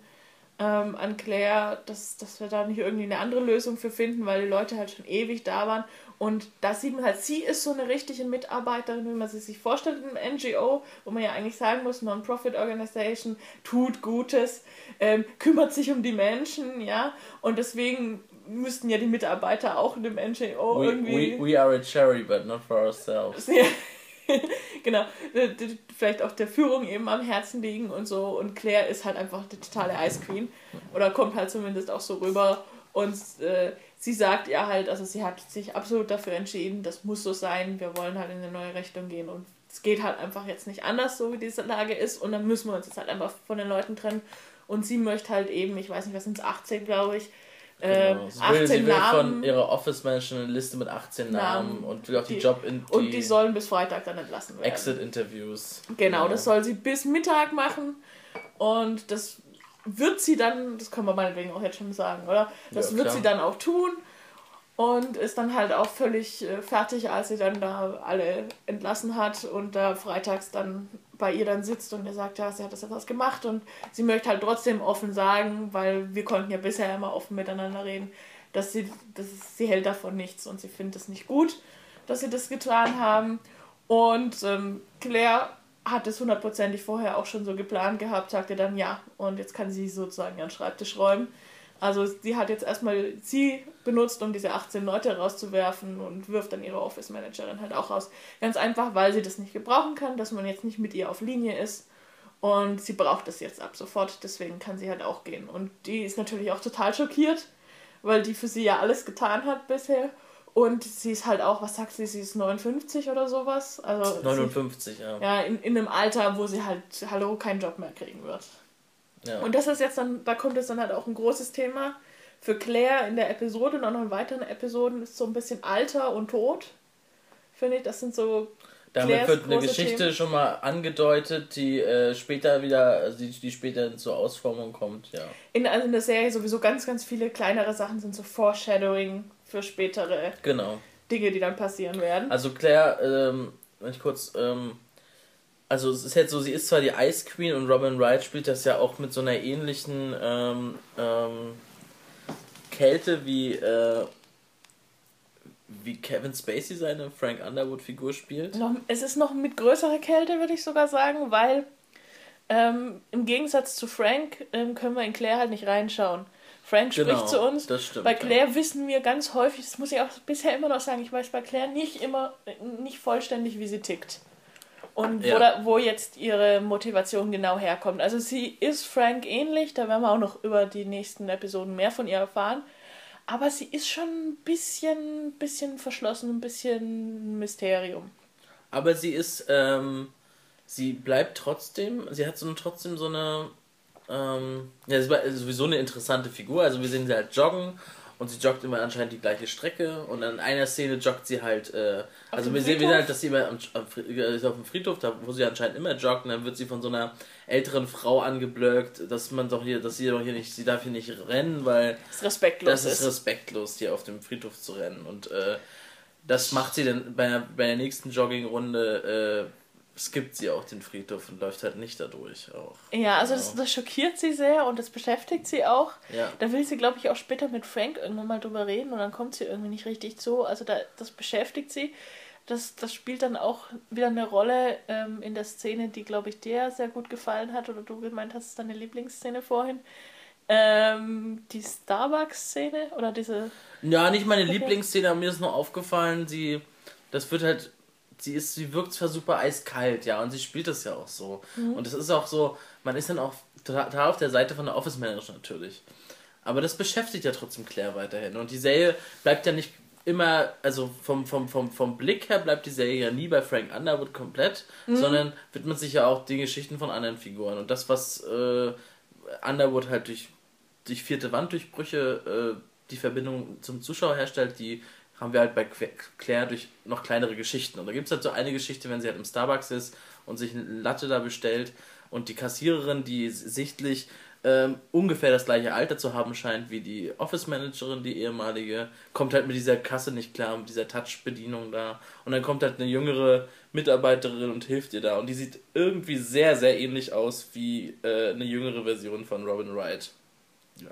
Claire, dass wir da nicht irgendwie eine andere Lösung für finden, weil die Leute halt schon ewig da waren. Und da sieht man halt, sie ist so eine richtige Mitarbeiterin, wie man sie sich vorstellt in einem NGO, wo man ja eigentlich sagen muss, Non-Profit-Organisation, tut Gutes, kümmert sich um die Menschen, ja. Und deswegen müssten ja die Mitarbeiter auch in dem NGO irgendwie... We are a charity, but not for ourselves. Ja. Genau, vielleicht auch der Führung eben am Herzen liegen und so. Und Claire ist halt einfach die totale Ice Queen. Oder kommt halt zumindest auch so rüber. Und sie sagt ja halt, also sie hat sich absolut dafür entschieden, das muss so sein, wir wollen halt in eine neue Richtung gehen. Und es geht halt einfach jetzt nicht anders, so wie diese Lage ist. Und dann müssen wir uns jetzt halt einfach von den Leuten trennen. Und sie möchte halt eben, ich weiß nicht, was sind es, 18, glaube ich, Genau. 18 sie will Namen. Von ihrer Office-Managerin eine Liste mit 18 Namen und will auch die und die sollen bis Freitag dann entlassen werden. Exit-Interviews. Genau, das soll sie bis Mittag machen und das wird sie dann, das können wir meinetwegen auch jetzt schon sagen, oder? Das wird sie dann auch tun und ist dann halt auch völlig fertig, als sie dann da alle entlassen hat und da freitags dann bei ihr dann sitzt und er sagt, ja, sie hat das etwas gemacht und sie möchte halt trotzdem offen sagen, weil wir konnten ja bisher immer offen miteinander reden, dass sie hält davon nichts und sie findet es nicht gut, dass sie das getan haben. Und Claire hat es 100%ig vorher auch schon so geplant gehabt, sagte dann ja und jetzt kann sie sozusagen ihren Schreibtisch räumen. Also sie hat jetzt erstmal sie benutzt, um diese 18 Leute rauszuwerfen und wirft dann ihre Office-Managerin halt auch raus. Ganz einfach, weil sie das nicht gebrauchen kann, dass man jetzt nicht mit ihr auf Linie ist und sie braucht das jetzt ab sofort, deswegen kann sie halt auch gehen. Und die ist natürlich auch total schockiert, weil die für sie ja alles getan hat bisher und sie ist halt auch, was sagt sie ist 59 oder sowas? Also 59, ja. Ja, in einem Alter, wo sie halt, keinen Job mehr kriegen wird. Ja. Und das ist jetzt dann, da kommt jetzt dann halt auch ein großes Thema für Claire in der Episode und auch noch in weiteren Episoden ist so ein bisschen Alter und Tod, finde ich, das sind so damit Claires wird eine Geschichte Themen. schon mal angedeutet, die später wieder, die später zur Ausformung kommt, ja. In der Serie sowieso ganz, ganz viele kleinere Sachen sind so Foreshadowing für spätere Dinge, die dann passieren werden. Also Claire, wenn ich kurz, also es ist jetzt so, sie ist zwar die Ice Queen und Robin Wright spielt das ja auch mit so einer ähnlichen Kälte wie wie Kevin Spacey seine Frank Underwood-Figur spielt. Es ist noch mit größerer Kälte, würde ich sogar sagen, weil im Gegensatz zu Frank können wir in Claire halt nicht reinschauen. Frank spricht zu uns. Das stimmt, bei Claire wissen wir ganz häufig, das muss ich auch bisher immer noch sagen, ich weiß bei Claire nicht vollständig, wie sie tickt. Und wo jetzt ihre Motivation genau herkommt. Also sie ist Frank ähnlich, da werden wir auch noch über die nächsten Episoden mehr von ihr erfahren. Aber sie ist schon ein bisschen verschlossen, ein bisschen Mysterium. Aber sie ist, sie bleibt trotzdem, sie hat trotzdem so eine, sie war sowieso eine interessante Figur. Also wir sehen sie halt joggen und sie joggt immer anscheinend die gleiche Strecke und in einer Szene joggt sie halt, also wir sehen halt, dass sie immer auf dem Friedhof, da wo sie anscheinend immer joggt, und dann wird sie von so einer älteren Frau angeblökt, dass sie darf hier nicht rennen, weil das ist respektlos, hier auf dem Friedhof zu rennen. Und das macht sie dann bei der nächsten Joggingrunde, skippt sie auch den Friedhof und läuft halt nicht dadurch auch. Ja, also das schockiert sie sehr und das beschäftigt sie auch. Ja. Da will sie, glaube ich, auch später mit Frank irgendwann mal drüber reden und dann kommt sie irgendwie nicht richtig zu. Also das beschäftigt sie. Das spielt dann auch wieder eine Rolle in der Szene, die, glaube ich, dir sehr gut gefallen hat oder du gemeint hast, es ist deine Lieblingsszene vorhin. Die Starbucks-Szene oder diese... Ja, nicht meine Lieblingsszene, aber mir ist nur aufgefallen, sie wirkt zwar super eiskalt, ja, und sie spielt das ja auch so. Mhm. Und es ist auch so, man ist dann auch total auf der Seite von der Office Manager natürlich. Aber das beschäftigt ja trotzdem Claire weiterhin. Und die Serie bleibt ja nicht immer, also vom Blick her bleibt die Serie ja nie bei Frank Underwood komplett, sondern widmet sich ja auch den Geschichten von anderen Figuren. Und das, was Underwood halt durch vierte Wanddurchbrüche die Verbindung zum Zuschauer herstellt, die haben wir halt bei Claire durch noch kleinere Geschichten. Und da gibt es halt so eine Geschichte, wenn sie halt im Starbucks ist und sich eine Latte da bestellt und die Kassiererin, die sichtlich ungefähr das gleiche Alter zu haben scheint wie die Office-Managerin, die ehemalige, kommt halt mit dieser Kasse nicht klar, mit dieser Touch-Bedienung da. Und dann kommt halt eine jüngere Mitarbeiterin und hilft ihr da. Und die sieht irgendwie sehr, sehr ähnlich aus wie eine jüngere Version von Robin Wright. Ja.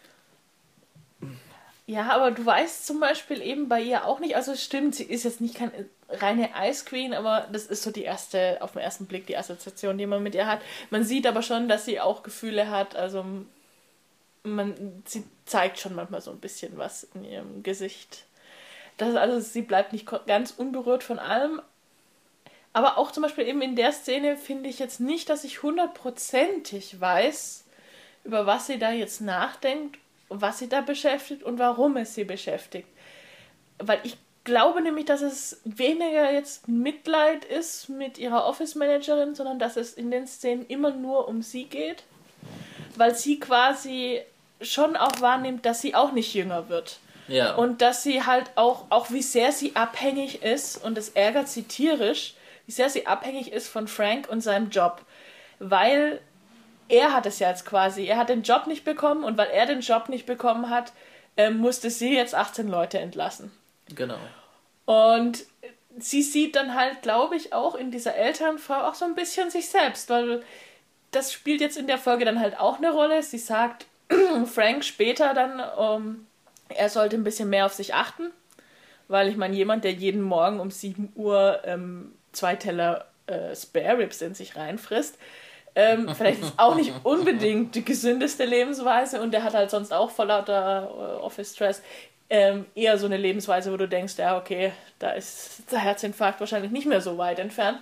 Ja, aber du weißt zum Beispiel eben bei ihr auch nicht, also es stimmt, sie ist jetzt nicht keine reine Ice Queen, aber das ist so auf den ersten Blick die Assoziation, die man mit ihr hat. Man sieht aber schon, dass sie auch Gefühle hat, also sie zeigt schon manchmal so ein bisschen was in ihrem Gesicht. Also sie bleibt nicht ganz unberührt von allem, aber auch zum Beispiel eben in der Szene finde ich jetzt nicht, dass ich 100%ig weiß, über was sie da jetzt nachdenkt, was sie da beschäftigt und warum es sie beschäftigt. Weil ich glaube nämlich, dass es weniger jetzt Mitleid ist mit ihrer Office-Managerin, sondern dass es in den Szenen immer nur um sie geht. Weil sie quasi schon auch wahrnimmt, dass sie auch nicht jünger wird. Ja. Und dass sie halt auch wie sehr sie abhängig ist, und das ärgert sie tierisch, wie sehr sie abhängig ist von Frank und seinem Job. Weil er hat es ja jetzt quasi, er hat den Job nicht bekommen und weil er den Job nicht bekommen hat, musste sie jetzt 18 Leute entlassen. Genau. Und sie sieht dann halt, glaube ich, auch in dieser Elternfrau auch so ein bisschen sich selbst, weil das spielt jetzt in der Folge dann halt auch eine Rolle. Sie sagt Frank später dann, er sollte ein bisschen mehr auf sich achten, weil ich meine, jemand, der jeden Morgen um 7 Uhr 2 Teller Spare Ribs in sich reinfrisst, vielleicht ist auch nicht unbedingt die gesündeste Lebensweise und der hat halt sonst auch vor lauter Office-Stress eher so eine Lebensweise, wo du denkst, ja okay, da ist der Herzinfarkt wahrscheinlich nicht mehr so weit entfernt.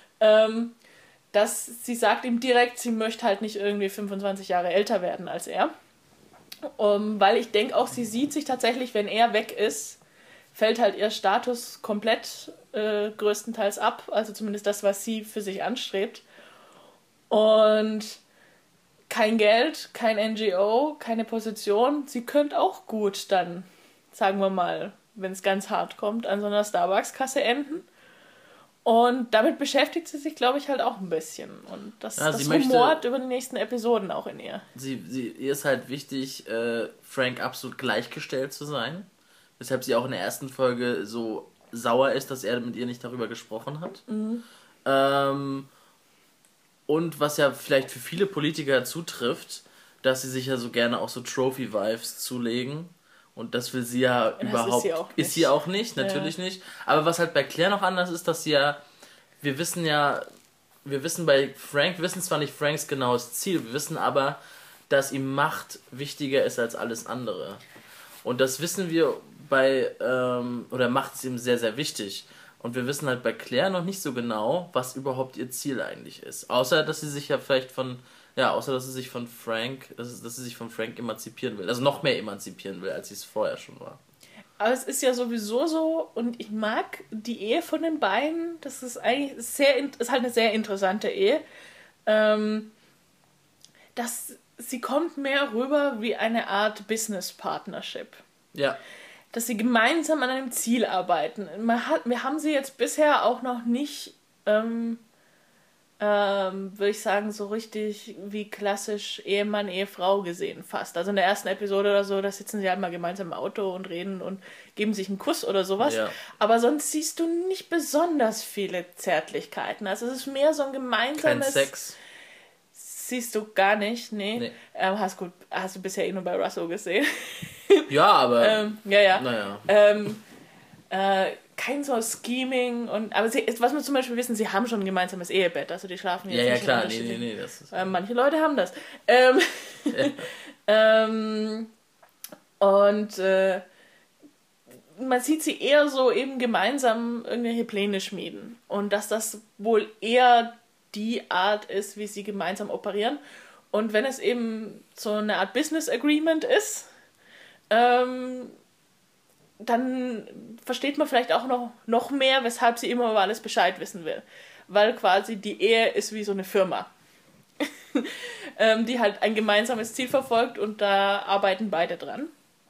Dass sie sagt ihm direkt, sie möchte halt nicht irgendwie 25 Jahre älter werden als er. Weil ich denke auch, sie sieht sich tatsächlich, wenn er weg ist, fällt halt ihr Status komplett größtenteils ab, also zumindest das, was sie für sich anstrebt. Und kein Geld, kein NGO, keine Position. Sie könnte auch gut dann, sagen wir mal, wenn es ganz hart kommt, an so einer Starbucks-Kasse enden. Und damit beschäftigt sie sich, glaube ich, halt auch ein bisschen. Und das rumort über die nächsten Episoden auch in ihr. Ihr ist halt wichtig, Frank absolut gleichgestellt zu sein. Weshalb sie auch in der ersten Folge so sauer ist, dass er mit ihr nicht darüber gesprochen hat. Mhm. Und was ja vielleicht für viele Politiker zutrifft, dass sie sich ja so gerne auch so Trophy-Wives zulegen Und das will sie ja das überhaupt... Ist sie auch nicht, natürlich nicht. Aber was halt bei Claire noch anders ist, dass sie ja... Wir wissen bei Frank, wir wissen zwar nicht Franks genaues Ziel, wir wissen aber, dass ihm Macht wichtiger ist als alles andere. Und das wissen wir oder Macht ist ihm sehr, sehr wichtig. Und wir wissen halt bei Claire noch nicht so genau, was überhaupt ihr Ziel eigentlich ist. Außer, dass sie sich ja vielleicht dass sie sich von Frank emanzipieren will. Also noch mehr emanzipieren will, als sie es vorher schon war. Aber es ist ja sowieso so, und ich mag die Ehe von den beiden. Das ist eigentlich ist halt eine sehr interessante Ehe. Dass sie kommt mehr rüber wie eine Art Business Partnership. Ja. Dass sie gemeinsam an einem Ziel arbeiten. Wir haben sie jetzt bisher auch noch nicht, würde ich sagen, so richtig wie klassisch Ehemann, Ehefrau gesehen fast. Also in der ersten Episode oder so, da sitzen sie halt mal gemeinsam im Auto und reden und geben sich einen Kuss oder sowas. Ja. Aber sonst siehst du nicht besonders viele Zärtlichkeiten. Also es ist mehr so ein gemeinsames... Kein Sex. Siehst du gar nicht, nee. Hast du bisher nur bei Russell gesehen. Ja, aber... Naja. Kein so Scheming aber was wir zum Beispiel wissen, sie haben schon ein gemeinsames Ehebett, also die schlafen jetzt nicht klar, nee, das ist... manche Leute haben das. Man sieht sie eher so eben gemeinsam irgendwelche Pläne schmieden und dass das wohl eher die Art ist, wie sie gemeinsam operieren. Und wenn es eben so eine Art Business Agreement ist, dann versteht man vielleicht auch noch mehr, weshalb sie immer über alles Bescheid wissen will. Weil quasi die Ehe ist wie so eine Firma, die halt ein gemeinsames Ziel verfolgt und da arbeiten beide dran.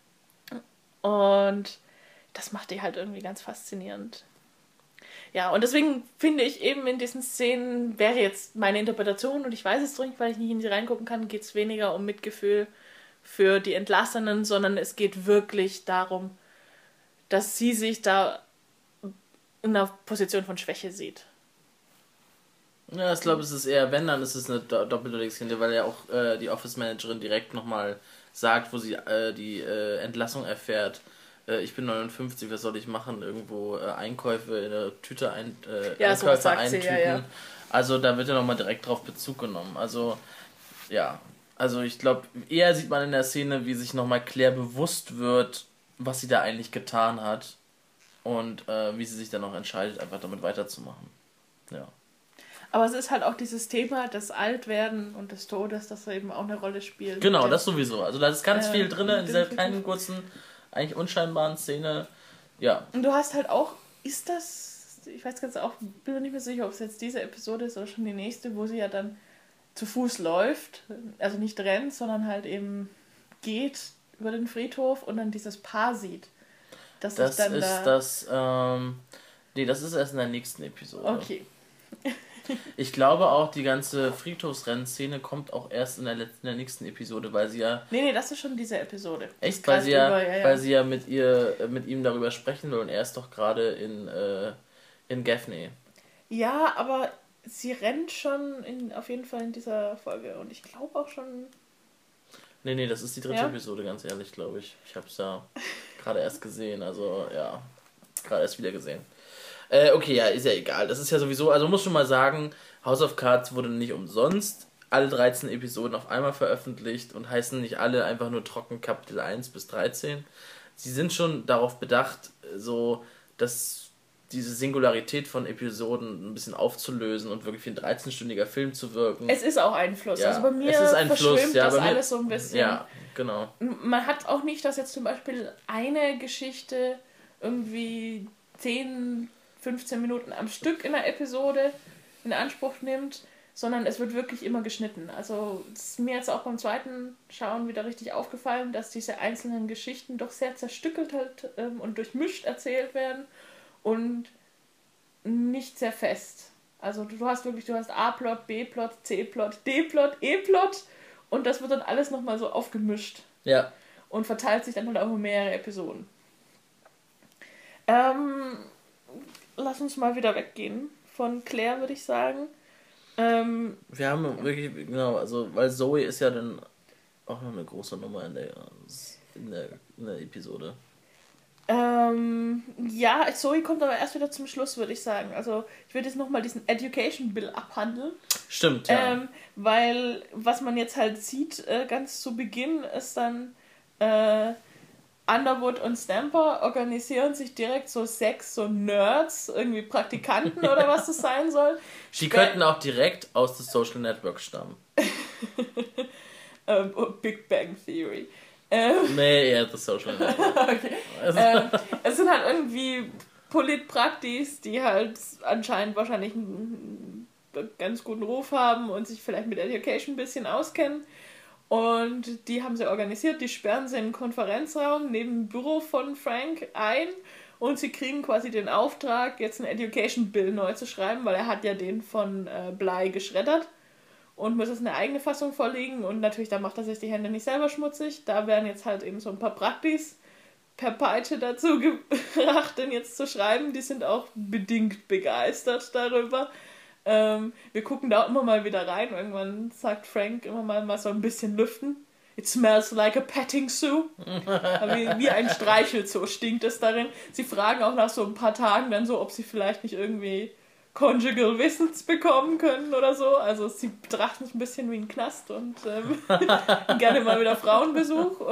Und das macht die halt irgendwie ganz faszinierend. Ja, und deswegen finde ich eben in diesen Szenen, wäre jetzt meine Interpretation, und ich weiß es nicht, weil ich nicht in sie reingucken kann, geht es weniger um Mitgefühl für die Entlassenen, sondern es geht wirklich darum, dass sie sich da in einer Position von Schwäche sieht. Ja, ich glaube, es ist eher, wenn, dann ist es eine doppelte Szene, weil ja auch die Office-Managerin direkt nochmal sagt, wo sie die Entlassung erfährt. Ich bin 59, was soll ich machen? Irgendwo Einkäufe in der Tüte Einkäufe eintüten. Ja. Also da wird ja nochmal direkt drauf Bezug genommen. Also, ja. Also ich glaube, eher sieht man in der Szene, wie sich nochmal Claire bewusst wird, was sie da eigentlich getan hat. Und wie sie sich dann auch entscheidet, einfach damit weiterzumachen. Ja. Aber es ist halt auch dieses Thema des Altwerden und des Todes, das eben auch eine Rolle spielt. Genau, das sowieso. Also da ist ganz viel drin in dieser kleinen, kurzen, eigentlich unscheinbaren Szene. Ja. Und du hast halt auch, ich weiß ganz auch, bin mir nicht mehr sicher, ob es jetzt diese Episode ist oder schon die nächste, wo sie ja dann zu Fuß läuft, also nicht rennt, sondern halt eben geht über den Friedhof und dann dieses Paar sieht. Das ist erst in der nächsten Episode. Okay. Ich glaube auch, die ganze Friedhofsrennszene kommt auch erst in der nächsten Episode, weil sie ja... Nee, das ist schon diese Episode. Echt? Weil sie ja mit ihm darüber sprechen will und er ist doch gerade in Gaffney. Ja, aber sie rennt schon auf jeden Fall in dieser Folge und ich glaube auch schon... Nee, das ist die dritte Episode, ganz ehrlich, glaube ich. Ich habe es ja gerade erst gesehen, also ja, gerade erst wieder gesehen. Okay, ja, ist ja egal. Das ist ja sowieso, also muss schon mal sagen, House of Cards wurde nicht umsonst alle 13 Episoden auf einmal veröffentlicht und heißen nicht alle einfach nur trocken Kapitel 1 bis 13. Sie sind schon darauf bedacht, so, dass diese Singularität von Episoden ein bisschen aufzulösen und wirklich wie ein 13-stündiger Film zu wirken. Es ist auch ein Fluss. Ja, also bei mir verschwimmt das alles so ein bisschen. Ja, genau. Man hat auch nicht, dass jetzt zum Beispiel eine Geschichte irgendwie 10, 15 Minuten am Stück in der Episode in Anspruch nimmt, sondern es wird wirklich immer geschnitten. Also es ist mir jetzt auch beim zweiten Schauen wieder richtig aufgefallen, dass diese einzelnen Geschichten doch sehr zerstückelt halt, und durchmischt erzählt werden und nicht sehr fest. Also du hast A-Plot, B-Plot, C-Plot, D-Plot, E-Plot und das wird dann alles nochmal so aufgemischt. Ja. Und verteilt sich dann halt auch in mehrere Episoden. Lass uns mal wieder weggehen von Claire, würde ich sagen. Wir haben wirklich, genau, also, weil Zoe ist ja dann auch noch eine große Nummer in der in der Episode. Ja, Zoe kommt aber erst wieder zum Schluss, würde ich sagen. Also ich würde jetzt nochmal diesen Education Bill abhandeln. Stimmt, ja. Weil was man jetzt halt sieht, ganz zu Beginn, ist dann Underwood und Stamper organisieren sich direkt so 6 so Nerds, irgendwie Praktikanten oder was das sein soll. Die könnten auch direkt aus des Social Network stammen. Big Bang Theory. Nee, eher das Social Network. Okay. Es sind halt irgendwie Politpraktis, die halt anscheinend wahrscheinlich einen ganz guten Ruf haben und sich vielleicht mit Education ein bisschen auskennen. Und die haben sie organisiert, die sperren sie in einen Konferenzraum neben dem Büro von Frank ein und sie kriegen quasi den Auftrag, jetzt einen Education Bill neu zu schreiben, weil er hat ja den von Bly geschreddert und muss jetzt eine eigene Fassung vorlegen und natürlich, da macht er sich die Hände nicht selber schmutzig. Da werden jetzt halt eben so ein paar Praktis per Peitsche dazu gebracht, den jetzt zu schreiben. Die sind auch bedingt begeistert darüber. Wir gucken da immer mal wieder rein. Irgendwann sagt Frank immer mal so ein bisschen lüften. It smells like a petting zoo. Wie ein Streichelzoo stinkt es darin. Sie fragen auch nach so ein paar Tagen dann so, ob sie vielleicht nicht irgendwie Conjugal Visits bekommen können oder so. Also sie betrachten es ein bisschen wie ein Knast und gerne mal wieder Frauenbesuch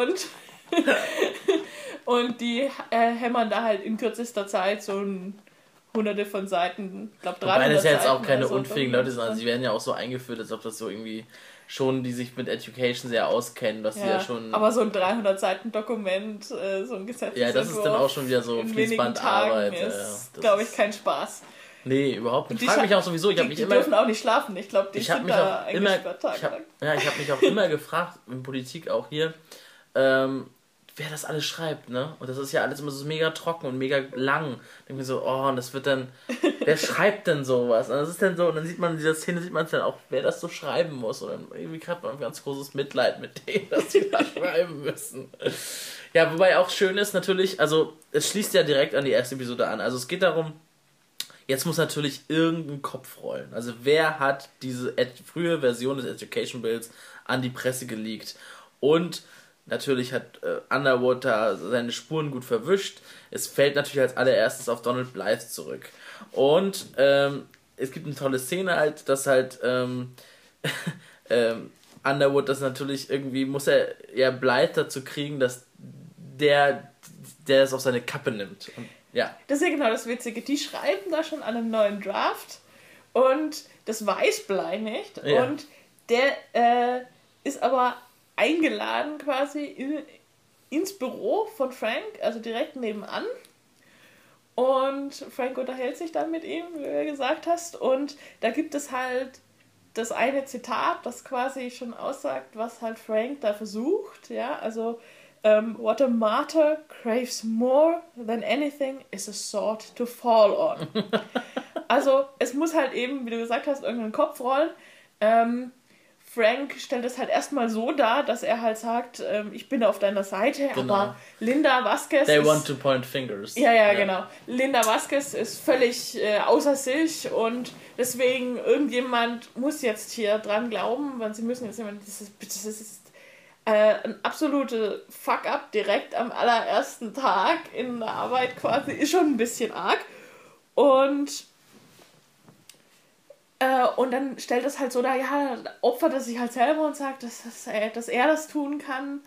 und die hämmern da halt in kürzester Zeit so ein Hunderte von Seiten, ich glaube 300 Seiten. Wobei das ja jetzt auch keine so unfähigen Leute sind, also sie werden ja auch so eingeführt, als ob das so irgendwie schon, die sich mit Education sehr auskennen, dass sie ja schon... Aber so ein 300 Seiten Dokument, so ein Gesetzesentwurf... Ja, das ist dann auch schon wieder so Fließbandarbeit. Ist, glaube ich, kein Spaß. Nee, überhaupt nicht. Ich frage mich auch sowieso, die dürfen auch nicht schlafen, ich glaube, die sind da eingesperrt tagelang. Ich habe mich auch immer gefragt, in Politik auch hier, wer das alles schreibt, ne? Und das ist ja alles immer so mega trocken und mega lang. Ich denke mir so, und das wird dann, wer schreibt denn sowas? Und das ist dann so, und dann sieht man in dieser Szene, sieht man dann auch, wer das so schreiben muss. Und dann irgendwie hat man ein ganz großes Mitleid mit denen, dass die da schreiben müssen. Ja, wobei auch schön ist natürlich, also es schließt ja direkt an die erste Episode an. Also es geht darum, jetzt muss natürlich irgendein Kopf rollen. Also wer hat diese frühe Version des Education Bills an die Presse geleakt? Und natürlich hat Underwood da seine Spuren gut verwischt. Es fällt natürlich als allererstes auf Donald Blythe zurück. Und es gibt eine tolle Szene halt, dass halt Underwood das natürlich irgendwie, muss er ja Blythe dazu kriegen, dass der das auf seine Kappe nimmt. Und, ja. Das ist ja genau das Witzige. Die schreiben da schon an einem neuen Draft und das weiß Bly nicht. Ja. Und der ist aber eingeladen quasi ins Büro von Frank, also direkt nebenan. Und Frank unterhält sich dann mit ihm, wie du gesagt hast. Und da gibt es halt das eine Zitat, das quasi schon aussagt, was halt Frank da versucht. Ja, also what a martyr craves more than anything is a sword to fall on. Also es muss halt eben, wie du gesagt hast, irgendeinen Kopf rollen. Frank stellt es halt erstmal so dar, dass er halt sagt, ich bin auf deiner Seite, genau. Aber Linda Vasquez They want to point fingers. Ja, genau. Linda Vasquez ist völlig außer sich und deswegen irgendjemand muss jetzt hier dran glauben, weil sie müssen jetzt jemand, das ist ein absolute Fuck-up direkt am allerersten Tag in der Arbeit quasi, ist schon ein bisschen arg. Und dann stellt es halt so da, ja, opfert er sich halt selber und sagt, dass er das tun kann.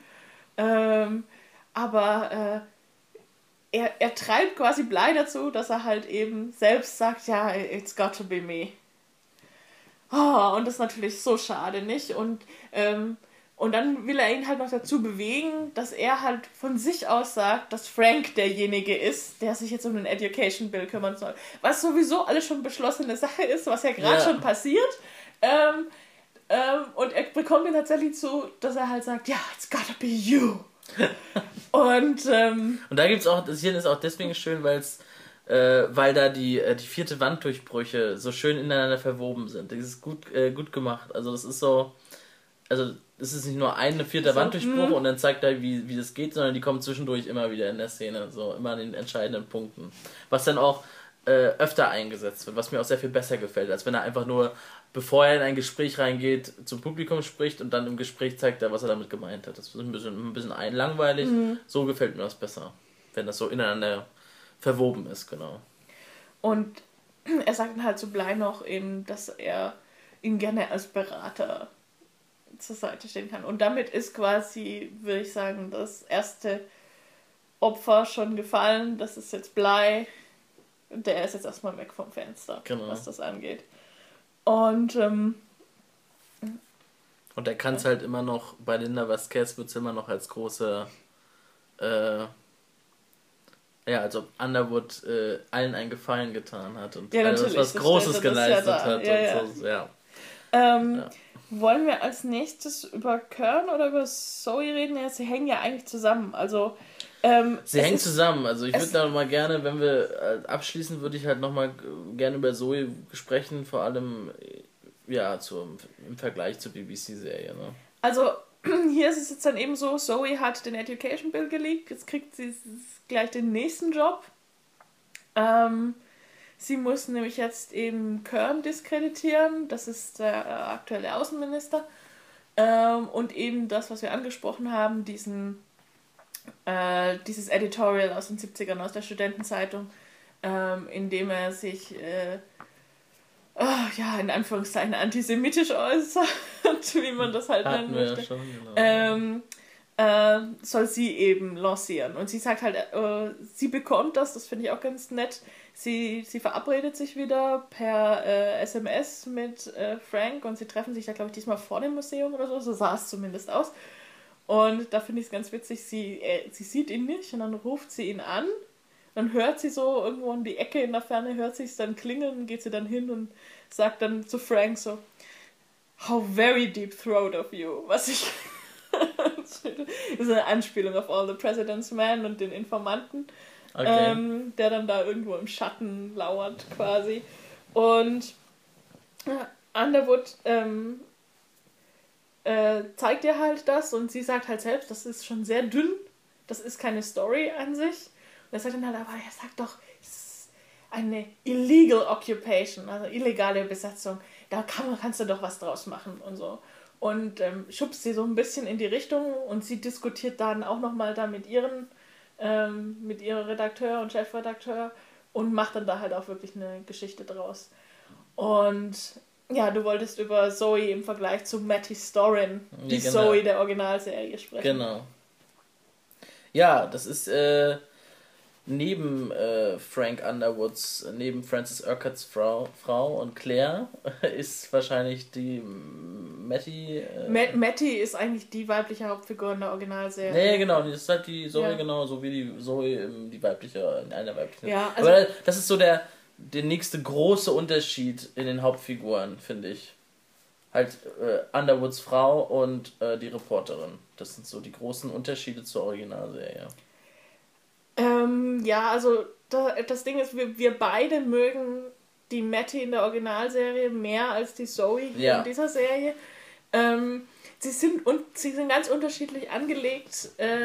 Aber er treibt quasi Bly dazu, dass er halt eben selbst sagt, ja, it's got to be me. Oh, und das ist natürlich so schade, nicht? Und dann will er ihn halt noch dazu bewegen, dass er halt von sich aus sagt, dass Frank derjenige ist, der sich jetzt um den Education Bill kümmern soll. Was sowieso alles schon beschlossene Sache ist, was ja gerade schon passiert. Und er bekommt ihn tatsächlich zu, dass er halt sagt, ja, it's gotta be you. Und da gibt's auch, das hier ist auch deswegen schön, weil da die 4. Wanddurchbrüche so schön ineinander verwoben sind. Das ist gut gemacht. Also das ist so, also es ist nicht nur eine 4. Wanddurchbruch und dann zeigt er, wie das geht, sondern die kommen zwischendurch immer wieder in der Szene, so immer an den entscheidenden Punkten. Was dann auch öfter eingesetzt wird, was mir auch sehr viel besser gefällt, als wenn er einfach nur bevor er in ein Gespräch reingeht, zum Publikum spricht und dann im Gespräch zeigt er, was er damit gemeint hat. Das ist ein bisschen langweilig. So gefällt mir das besser, wenn das so ineinander verwoben ist, genau. Und er sagt dann halt zu Bly noch eben, dass er ihm gerne als Berater zur Seite stehen kann. Und damit ist quasi, würde ich sagen, das erste Opfer schon gefallen. Das ist jetzt Bly. Der ist jetzt erstmal weg vom Fenster, was das angeht. Und er kann es halt immer noch, bei Linda Vasquez wird es immer noch als große, als ob Underwood allen einen Gefallen getan hat und was Großes geleistet hat. Wollen wir als nächstes über Kern oder über Zoe reden? Ja, sie hängen ja eigentlich zusammen. Also sie hängen zusammen. Also ich würde da mal gerne, wenn wir abschließen, würde ich halt nochmal gerne über Zoe sprechen, vor allem im Vergleich zur BBC-Serie. Ne? Also hier ist es jetzt dann eben so, Zoe hat den Education Bill geleakt, jetzt kriegt sie gleich den nächsten Job. Sie muss nämlich jetzt eben Kern diskreditieren, das ist der aktuelle Außenminister. Und eben das, was wir angesprochen haben, dieses Editorial aus den 70ern, aus der Studentenzeitung, in dem er sich in Anführungszeichen antisemitisch äußert, wie man das halt nennen möchte. Ja schon, genau. Soll sie eben lancieren. Und sie sagt halt, sie bekommt das finde ich auch ganz nett. Sie verabredet sich wieder per SMS mit Frank und sie treffen sich da, glaube ich, diesmal vor dem Museum oder so sah es zumindest aus. Und da finde ich es ganz witzig, sie sieht ihn nicht und dann ruft sie ihn an. Dann hört sie so irgendwo in die Ecke in der Ferne, hört sie es dann klingeln, geht sie dann hin und sagt dann zu Frank so, how very deep throat of you, was ich das ist eine Anspielung auf All the President's Men und den Informanten, der dann da irgendwo im Schatten lauert quasi. Und Underwood zeigt ihr halt das und sie sagt halt selbst, das ist schon sehr dünn, das ist keine Story an sich. Und er sagt dann halt, aber er sagt doch, es ist eine illegal occupation, also illegale Besetzung, da kannst du doch was draus machen und so. Und schubst sie so ein bisschen in die Richtung und sie diskutiert dann auch nochmal da mit ihrem Redakteur und Chefredakteur und macht dann da halt auch wirklich eine Geschichte draus. Und ja, du wolltest über Zoe im Vergleich zu Mattie Storin, die Zoe der Originalserie, sprechen. Genau. Ja, das ist neben Frank Underwoods, neben Frances Urquharts Frau und Claire, ist wahrscheinlich die Mattie... Mattie ist eigentlich die weibliche Hauptfigur in der Originalserie. Nee, genau, das ist halt die Zoe, genau, so wie die Zoe die weibliche, in einer weiblichen... Ja, also aber das ist so der nächste große Unterschied in den Hauptfiguren, finde ich. Halt Underwoods Frau und die Reporterin. Das sind so die großen Unterschiede zur Originalserie. Also das Ding ist, wir beide mögen die Mattie in der Originalserie mehr als die Zoe hier in dieser Serie. Sie sind ganz unterschiedlich angelegt.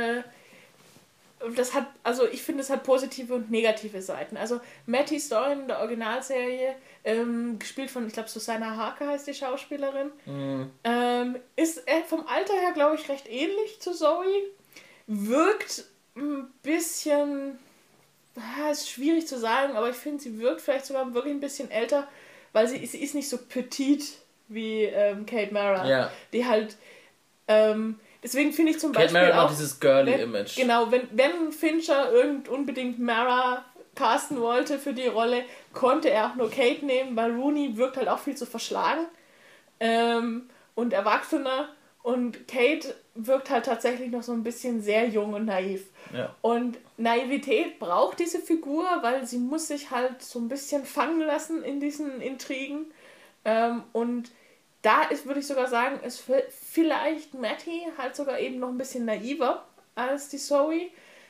Ich finde, es hat positive und negative Seiten. Also Mattie Storin in der Originalserie, gespielt von, ich glaube, Susanna Harker heißt die Schauspielerin, ist vom Alter her, glaube ich, recht ähnlich zu Zoe. Wirkt ein bisschen, ist schwierig zu sagen, aber ich finde, sie wirkt vielleicht sogar wirklich ein bisschen älter, weil sie ist nicht so petit wie Kate Mara, die halt, deswegen finde ich zum Kate Beispiel Mara auch dieses Girly-Image. Genau, wenn Fincher unbedingt Mara casten wollte für die Rolle, konnte er auch nur Kate nehmen, weil Rooney wirkt halt auch viel zu verschlagen und erwachsener und Kate wirkt halt tatsächlich noch so ein bisschen sehr jung und naiv. Ja. Und Naivität braucht diese Figur, weil sie muss sich halt so ein bisschen fangen lassen in diesen Intrigen. Und da ist, würde ich sogar sagen, ist vielleicht Mattie halt sogar eben noch ein bisschen naiver als die Zoe.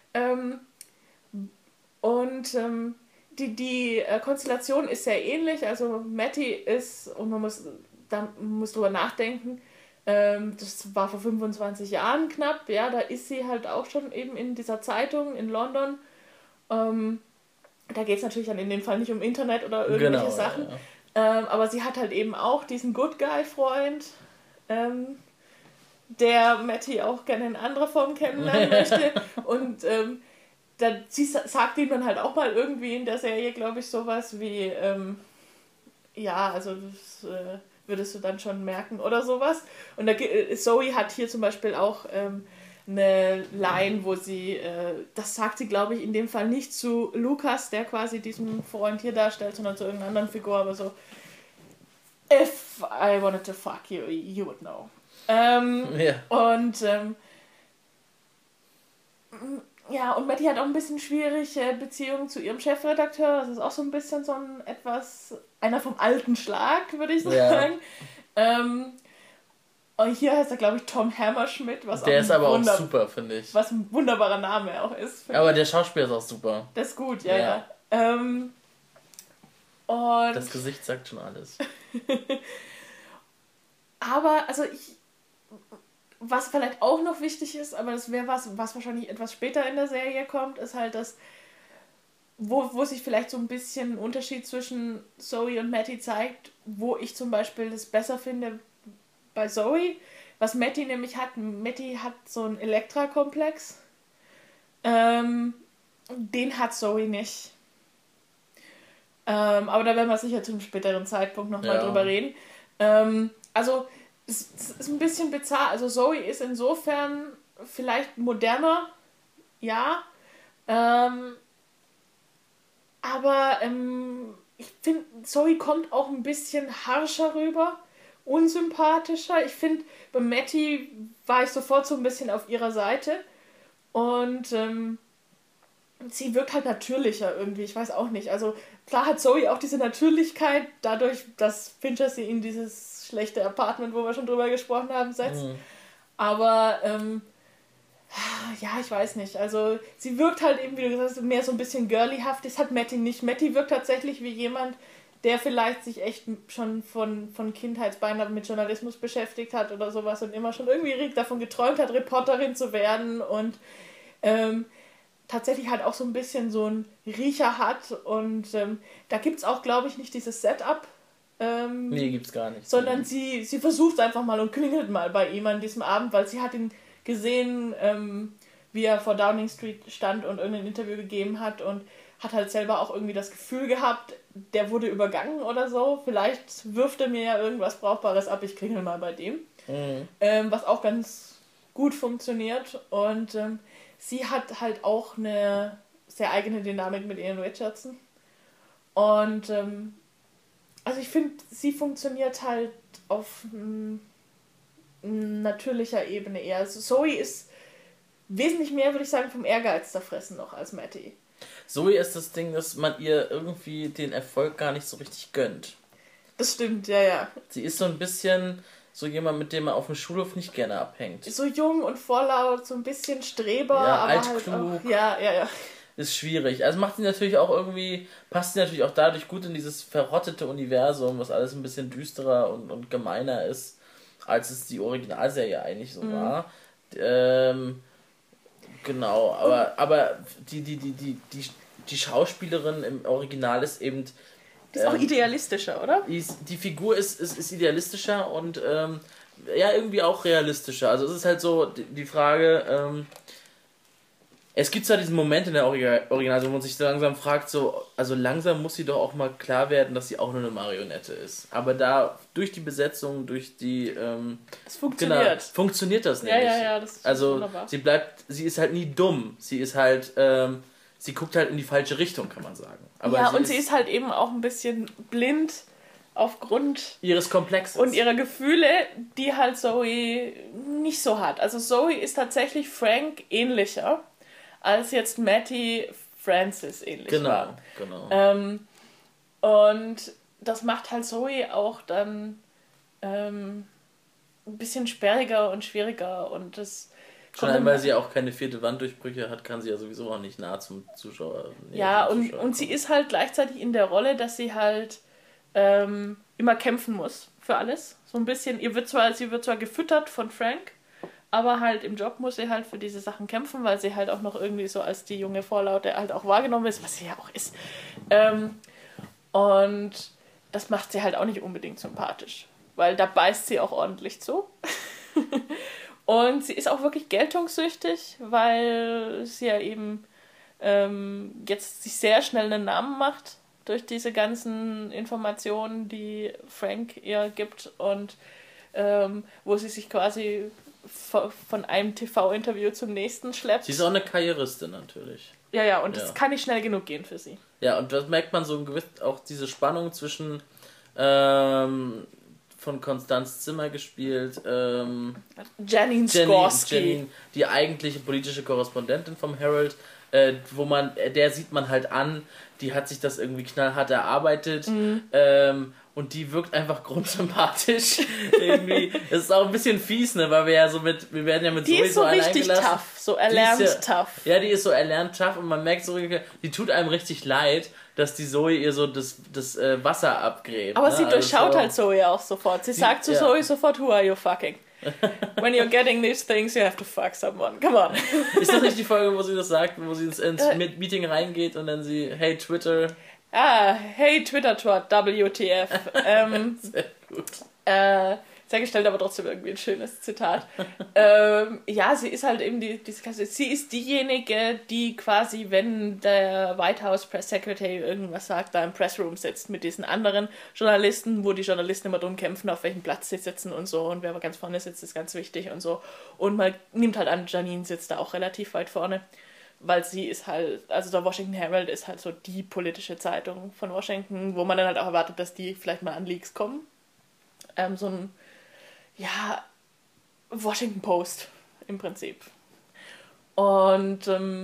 Die Konstellation ist sehr ähnlich. Also Mattie ist, und man muss drüber nachdenken, das war vor 25 Jahren knapp, ja, da ist sie halt auch schon eben in dieser Zeitung in London. Da geht es natürlich dann in dem Fall nicht um Internet oder irgendwelche Sachen. Aber sie hat halt eben auch diesen Good Guy-Freund, der Matty auch gerne in anderer Form kennenlernen möchte. Und sie sagt ihm dann halt auch mal irgendwie in der Serie, glaube ich, sowas wie, also das würdest du dann schon merken oder sowas. Und Zoe hat hier zum Beispiel auch eine Line, wo sie, das sagt sie, glaube ich, in dem Fall nicht zu Lucas, der quasi diesen Freund hier darstellt, sondern zu irgendeiner anderen Figur, aber so, if I wanted to fuck you, you would know. Und und Matty hat auch ein bisschen schwierige Beziehung zu ihrem Chefredakteur. Das ist auch so ein bisschen so einer vom alten Schlag, würde ich sagen. Und hier heißt er, glaube ich, Tom Hammerschmidt. Der ist aber auch super, finde ich. Was ein wunderbarer Name auch ist. Aber der Schauspieler ist auch super. Das ist gut, ja. Und das Gesicht sagt schon alles. Aber, also was vielleicht auch noch wichtig ist, aber das wäre was wahrscheinlich etwas später in der Serie kommt, ist halt das, wo sich vielleicht so ein bisschen ein Unterschied zwischen Zoe und Matty zeigt, wo ich zum Beispiel das besser finde bei Zoe, was Matty nämlich hat. Matty hat so einen Elektra-Komplex, den hat Zoe nicht. Aber da werden wir sicher zu einem späteren Zeitpunkt nochmal drüber reden. Also es ist ein bisschen bizarr. Also Zoe ist insofern vielleicht moderner, ja. Aber ich finde, Zoe kommt auch ein bisschen harscher rüber, unsympathischer. Ich finde, bei Matty war ich sofort so ein bisschen auf ihrer Seite. Und sie wirkt halt natürlicher irgendwie, ich weiß auch nicht. Also klar hat Zoe auch diese Natürlichkeit, dadurch, dass Fincher sie in dieses schlechte Apartment, wo wir schon drüber gesprochen haben, setzt. Aber ich weiß nicht. Also sie wirkt halt eben, wie du gesagt hast, mehr so ein bisschen girlyhaft. Das hat Matty nicht. Matty wirkt tatsächlich wie jemand, der vielleicht sich echt schon von Kindheitsbeinen mit Journalismus beschäftigt hat oder sowas und immer schon irgendwie davon geträumt hat, Reporterin zu werden und tatsächlich halt auch so ein bisschen so einen Riecher hat und da gibt es auch, glaube ich, nicht dieses Setup. Nee, gibt's gar nicht. Sondern sie versucht einfach mal und klingelt mal bei ihm an diesem Abend, weil sie hat ihn gesehen, wie er vor Downing Street stand und irgendein Interview gegeben hat und hat halt selber auch irgendwie das Gefühl gehabt, der wurde übergangen oder so. Vielleicht wirft er mir ja irgendwas Brauchbares ab, ich klingel mal bei dem. Was auch ganz gut funktioniert und sie hat halt auch eine sehr eigene Dynamik mit Ian Richardson. Und also ich finde, sie funktioniert halt auf natürlicher Ebene eher. Also Zoe ist wesentlich mehr, würde ich sagen, vom Ehrgeiz zerfressen noch als Matty. Zoe ist das Ding, dass man ihr irgendwie den Erfolg gar nicht so richtig gönnt. Das stimmt, ja. Sie ist so ein bisschen so jemand, mit dem man auf dem Schulhof nicht gerne abhängt. So jung und vorlaut, so ein bisschen Streber, ja, aber altklug. Halt auch, ja. Ist schwierig. Also passt sie natürlich auch dadurch gut in dieses verrottete Universum, was alles ein bisschen düsterer und gemeiner ist, als es die Originalserie eigentlich so war. Genau, aber die Schauspielerin im Original ist eben... Die ist auch idealistischer, oder? Die Figur ist idealistischer und irgendwie auch realistischer. Also es ist halt so die Frage... Es gibt zwar diesen Moment in der Original, wo man sich so langsam fragt, also langsam muss sie doch auch mal klar werden, dass sie auch nur eine Marionette ist. Aber da, durch die Besetzung, durch die... es funktioniert. Genau, funktioniert das nämlich. Ja, das ist wunderbar. Sie ist halt nie dumm. Sie ist halt, sie guckt halt in die falsche Richtung, kann man sagen. Aber sie ist halt eben auch ein bisschen blind aufgrund ihres Komplexes. Und ihrer Gefühle, die halt Zoe nicht so hat. Also Zoe ist tatsächlich Frank ähnlicher, als jetzt Matty Francis ähnlich war. Genau. Und das macht halt Zoe auch dann ein bisschen sperriger und schwieriger und das... Schon einmal, weil sie auch keine vierte Wanddurchbrüche hat, kann sie ja sowieso auch nicht nah zum Zuschauer... Und sie ist halt gleichzeitig in der Rolle, dass sie halt immer kämpfen muss für alles. So ein bisschen, sie wird zwar gefüttert von Frank, aber halt im Job muss sie halt für diese Sachen kämpfen, weil sie halt auch noch irgendwie so als die junge Vorlaute halt auch wahrgenommen ist, was sie ja auch ist. Und das macht sie halt auch nicht unbedingt sympathisch, weil da beißt sie auch ordentlich zu. Und sie ist auch wirklich geltungssüchtig, weil sie ja eben jetzt sich sehr schnell einen Namen macht durch diese ganzen Informationen, die Frank ihr gibt und wo sie sich quasi von einem TV-Interview zum nächsten schleppt. Sie ist auch eine Karrieristin natürlich. Ja, und das kann nicht schnell genug gehen für sie. Ja, und das merkt man so gewiss auch diese Spannung zwischen von Constanze Zimmer gespielt, Janine Skorsky, die eigentliche politische Korrespondentin vom Herald, wo der sieht man halt an, die hat sich das irgendwie knallhart erarbeitet, und die wirkt einfach grundsympathisch. Irgendwie. Das ist auch ein bisschen fies, ne, weil wir werden ja mit die Zoe ist so richtig tough, so erlernt tough. Ja, die ist so erlernt tough und man merkt so, die tut einem richtig leid, dass die Zoe ihr so das Wasser abgräbt. Aber sie durchschaut halt Zoe auch sofort. Sie sagt zu Zoe sofort, who are you fucking? When you're getting these things, you have to fuck someone. Come on. Ist das nicht die Folge, wo sie das sagt, wo sie ins Meeting reingeht und dann sie, hey Twitter... hey Twitter-Twat, WTF. Sehr gut. Sehr gestellt, aber trotzdem irgendwie ein schönes Zitat. Ja, sie ist halt eben sie ist diejenige, die quasi, wenn der White House Press Secretary irgendwas sagt, da im Pressroom sitzt mit diesen anderen Journalisten, wo die Journalisten immer drum kämpfen, auf welchem Platz sie sitzen und so, und wer ganz vorne sitzt, ist ganz wichtig und so. Und man nimmt halt an, Janine sitzt da auch relativ weit vorne, weil sie ist halt, also der Washington Herald ist halt so die politische Zeitung von Washington, wo man dann halt auch erwartet, dass die vielleicht mal an Leaks kommen. So ein Washington Post im Prinzip. Und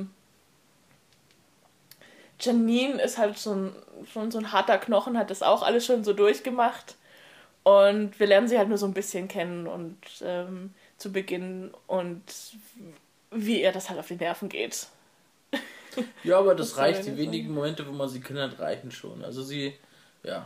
Janine ist halt schon so ein harter Knochen, hat das auch alles schon so durchgemacht. Und wir lernen sie halt nur so ein bisschen kennen und zu Beginn und wie ihr das halt auf die Nerven geht. Ja, aber das reicht. Die wenigen Momente, wo man sie kennt, reichen schon. Also sie, ja.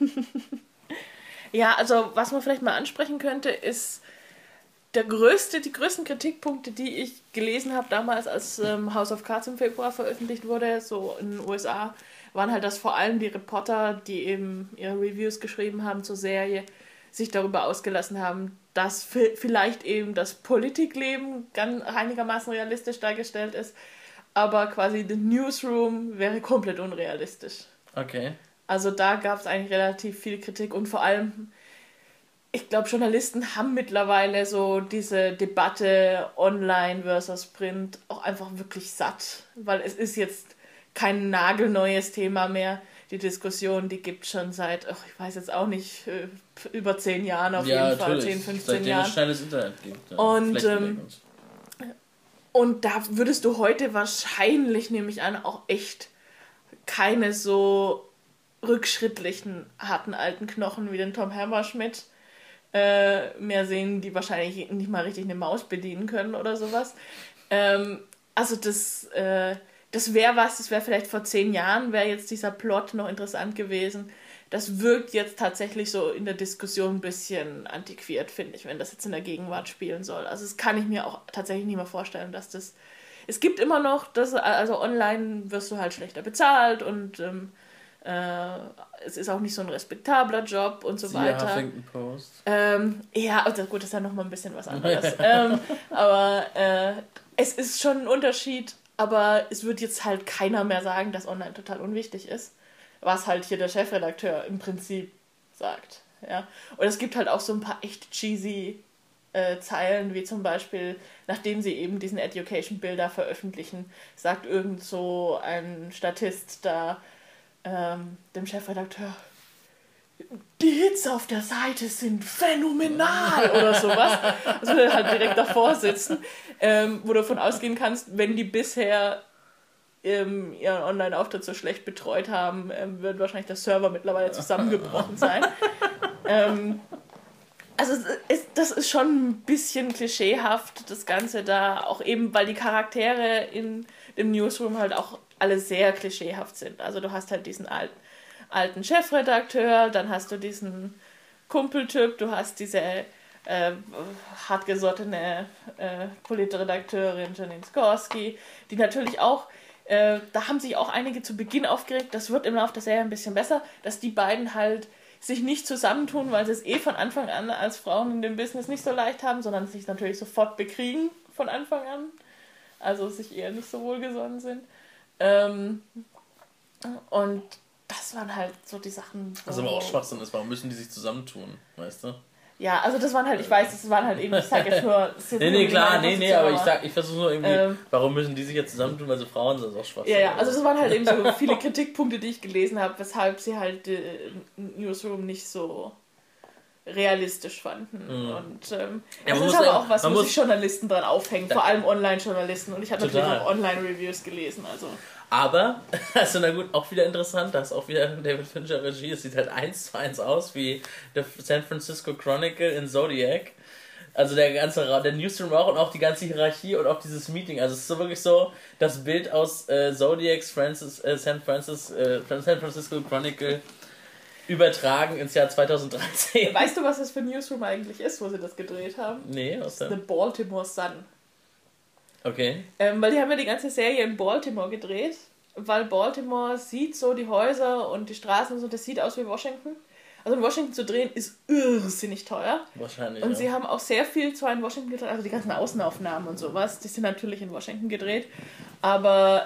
Ja, also was man vielleicht mal ansprechen könnte, ist die größten Kritikpunkte, die ich gelesen habe damals, als House of Cards im Februar veröffentlicht wurde, so in den USA, waren halt, dass vor allem die Reporter, die eben ihre Reviews geschrieben haben zur Serie, sich darüber ausgelassen haben, dass vielleicht eben das Politikleben einigermaßen realistisch dargestellt ist, aber quasi the Newsroom wäre komplett unrealistisch. Okay. Also da gab es eigentlich relativ viel Kritik und vor allem, ich glaube, Journalisten haben mittlerweile so diese Debatte Online versus Print auch einfach wirklich satt, weil es ist jetzt kein nagelneues Thema mehr. Die Diskussion, die gibt es schon seit, ich weiß jetzt auch nicht, über 10 Jahren auf jeden Fall, 10, 15 seitdem Jahren. Es schnelles Internet gibt. Ja. Und da würdest du heute wahrscheinlich, nehme ich an, auch echt keine so rückschrittlichen, harten alten Knochen wie den Tom Hammerschmidt mehr sehen, die wahrscheinlich nicht mal richtig eine Maus bedienen können oder sowas. Also das wäre vielleicht vor 10 Jahren, wäre jetzt dieser Plot noch interessant gewesen. Das wirkt jetzt tatsächlich so in der Diskussion ein bisschen antiquiert, finde ich, wenn das jetzt in der Gegenwart spielen soll. Also das kann ich mir auch tatsächlich nicht mehr vorstellen, dass das... Es gibt immer noch, also online wirst du halt schlechter bezahlt und es ist auch nicht so ein respektabler Job und so weiter. Huffington Post. Ja, also gut, das ist ja nochmal ein bisschen was anderes. Aber es ist schon ein Unterschied, aber es wird jetzt halt keiner mehr sagen, dass online total unwichtig ist, was halt hier der Chefredakteur im Prinzip sagt. Ja? Und es gibt halt auch so ein paar echt cheesy Zeilen, wie zum Beispiel, nachdem sie eben diesen Education-Bilder veröffentlichen, sagt irgend so ein Statist da dem Chefredakteur, die Hits auf der Seite sind phänomenal oder sowas. Also halt direkt davor sitzen, wo du davon ausgehen kannst, wenn die bisher ihren Online-Auftritt so schlecht betreut haben, wird wahrscheinlich der Server mittlerweile zusammengebrochen sein. Also das ist schon ein bisschen klischeehaft, das Ganze da, auch eben, weil die Charaktere in dem Newsroom halt auch alle sehr klischeehaft sind. Also du hast halt diesen alten Chefredakteur, dann hast du diesen Kumpeltyp, du hast diese hartgesottene Politredakteurin Janine Skorsky, die natürlich auch, da haben sich auch einige zu Beginn aufgeregt, das wird im Laufe der Serie ein bisschen besser, dass die beiden halt sich nicht zusammentun, weil sie es von Anfang an als Frauen in dem Business nicht so leicht haben, sondern sich natürlich sofort bekriegen von Anfang an. Also sich eher nicht so wohlgesonnen sind. Und das waren halt so die Sachen. Was aber auch Schwachsinn ist, warum müssen die sich zusammentun, weißt du? Ja, also das waren halt, ich weiß, das waren halt eben, ich sag jetzt nur... aber ich versuche nur irgendwie, warum müssen die sich jetzt zusammentun, weil sie Frauen sind, das ist auch Schwachsinn. Ja, also das waren halt eben so viele Kritikpunkte, die ich gelesen habe, weshalb sie halt Newsroom nicht so realistisch fanden. Und das ist aber auch was, wo sich Journalisten dran aufhängen, vor allem Online-Journalisten. Und ich habe natürlich auch Online-Reviews gelesen, also... Aber, also na gut, auch wieder interessant, dass auch wieder David Fincher Regie, es sieht halt 1:1 aus wie der San Francisco Chronicle in Zodiac. Also der ganze der Newsroom auch und auch die ganze Hierarchie und auch dieses Meeting. Also es ist so wirklich so das Bild aus Zodiacs San Francisco Chronicle übertragen ins Jahr 2013. Weißt du, was das für Newsroom eigentlich ist, wo sie das gedreht haben? Nee, was denn? The Baltimore Sun. Okay. Weil die haben ja die ganze Serie in Baltimore gedreht, weil Baltimore sieht so die Häuser und die Straßen und so, das sieht aus wie Washington. Also in Washington zu drehen ist irrsinnig teuer. Wahrscheinlich, und sie haben auch sehr viel zwar in Washington gedreht, also die ganzen Außenaufnahmen und sowas, die sind natürlich in Washington gedreht, aber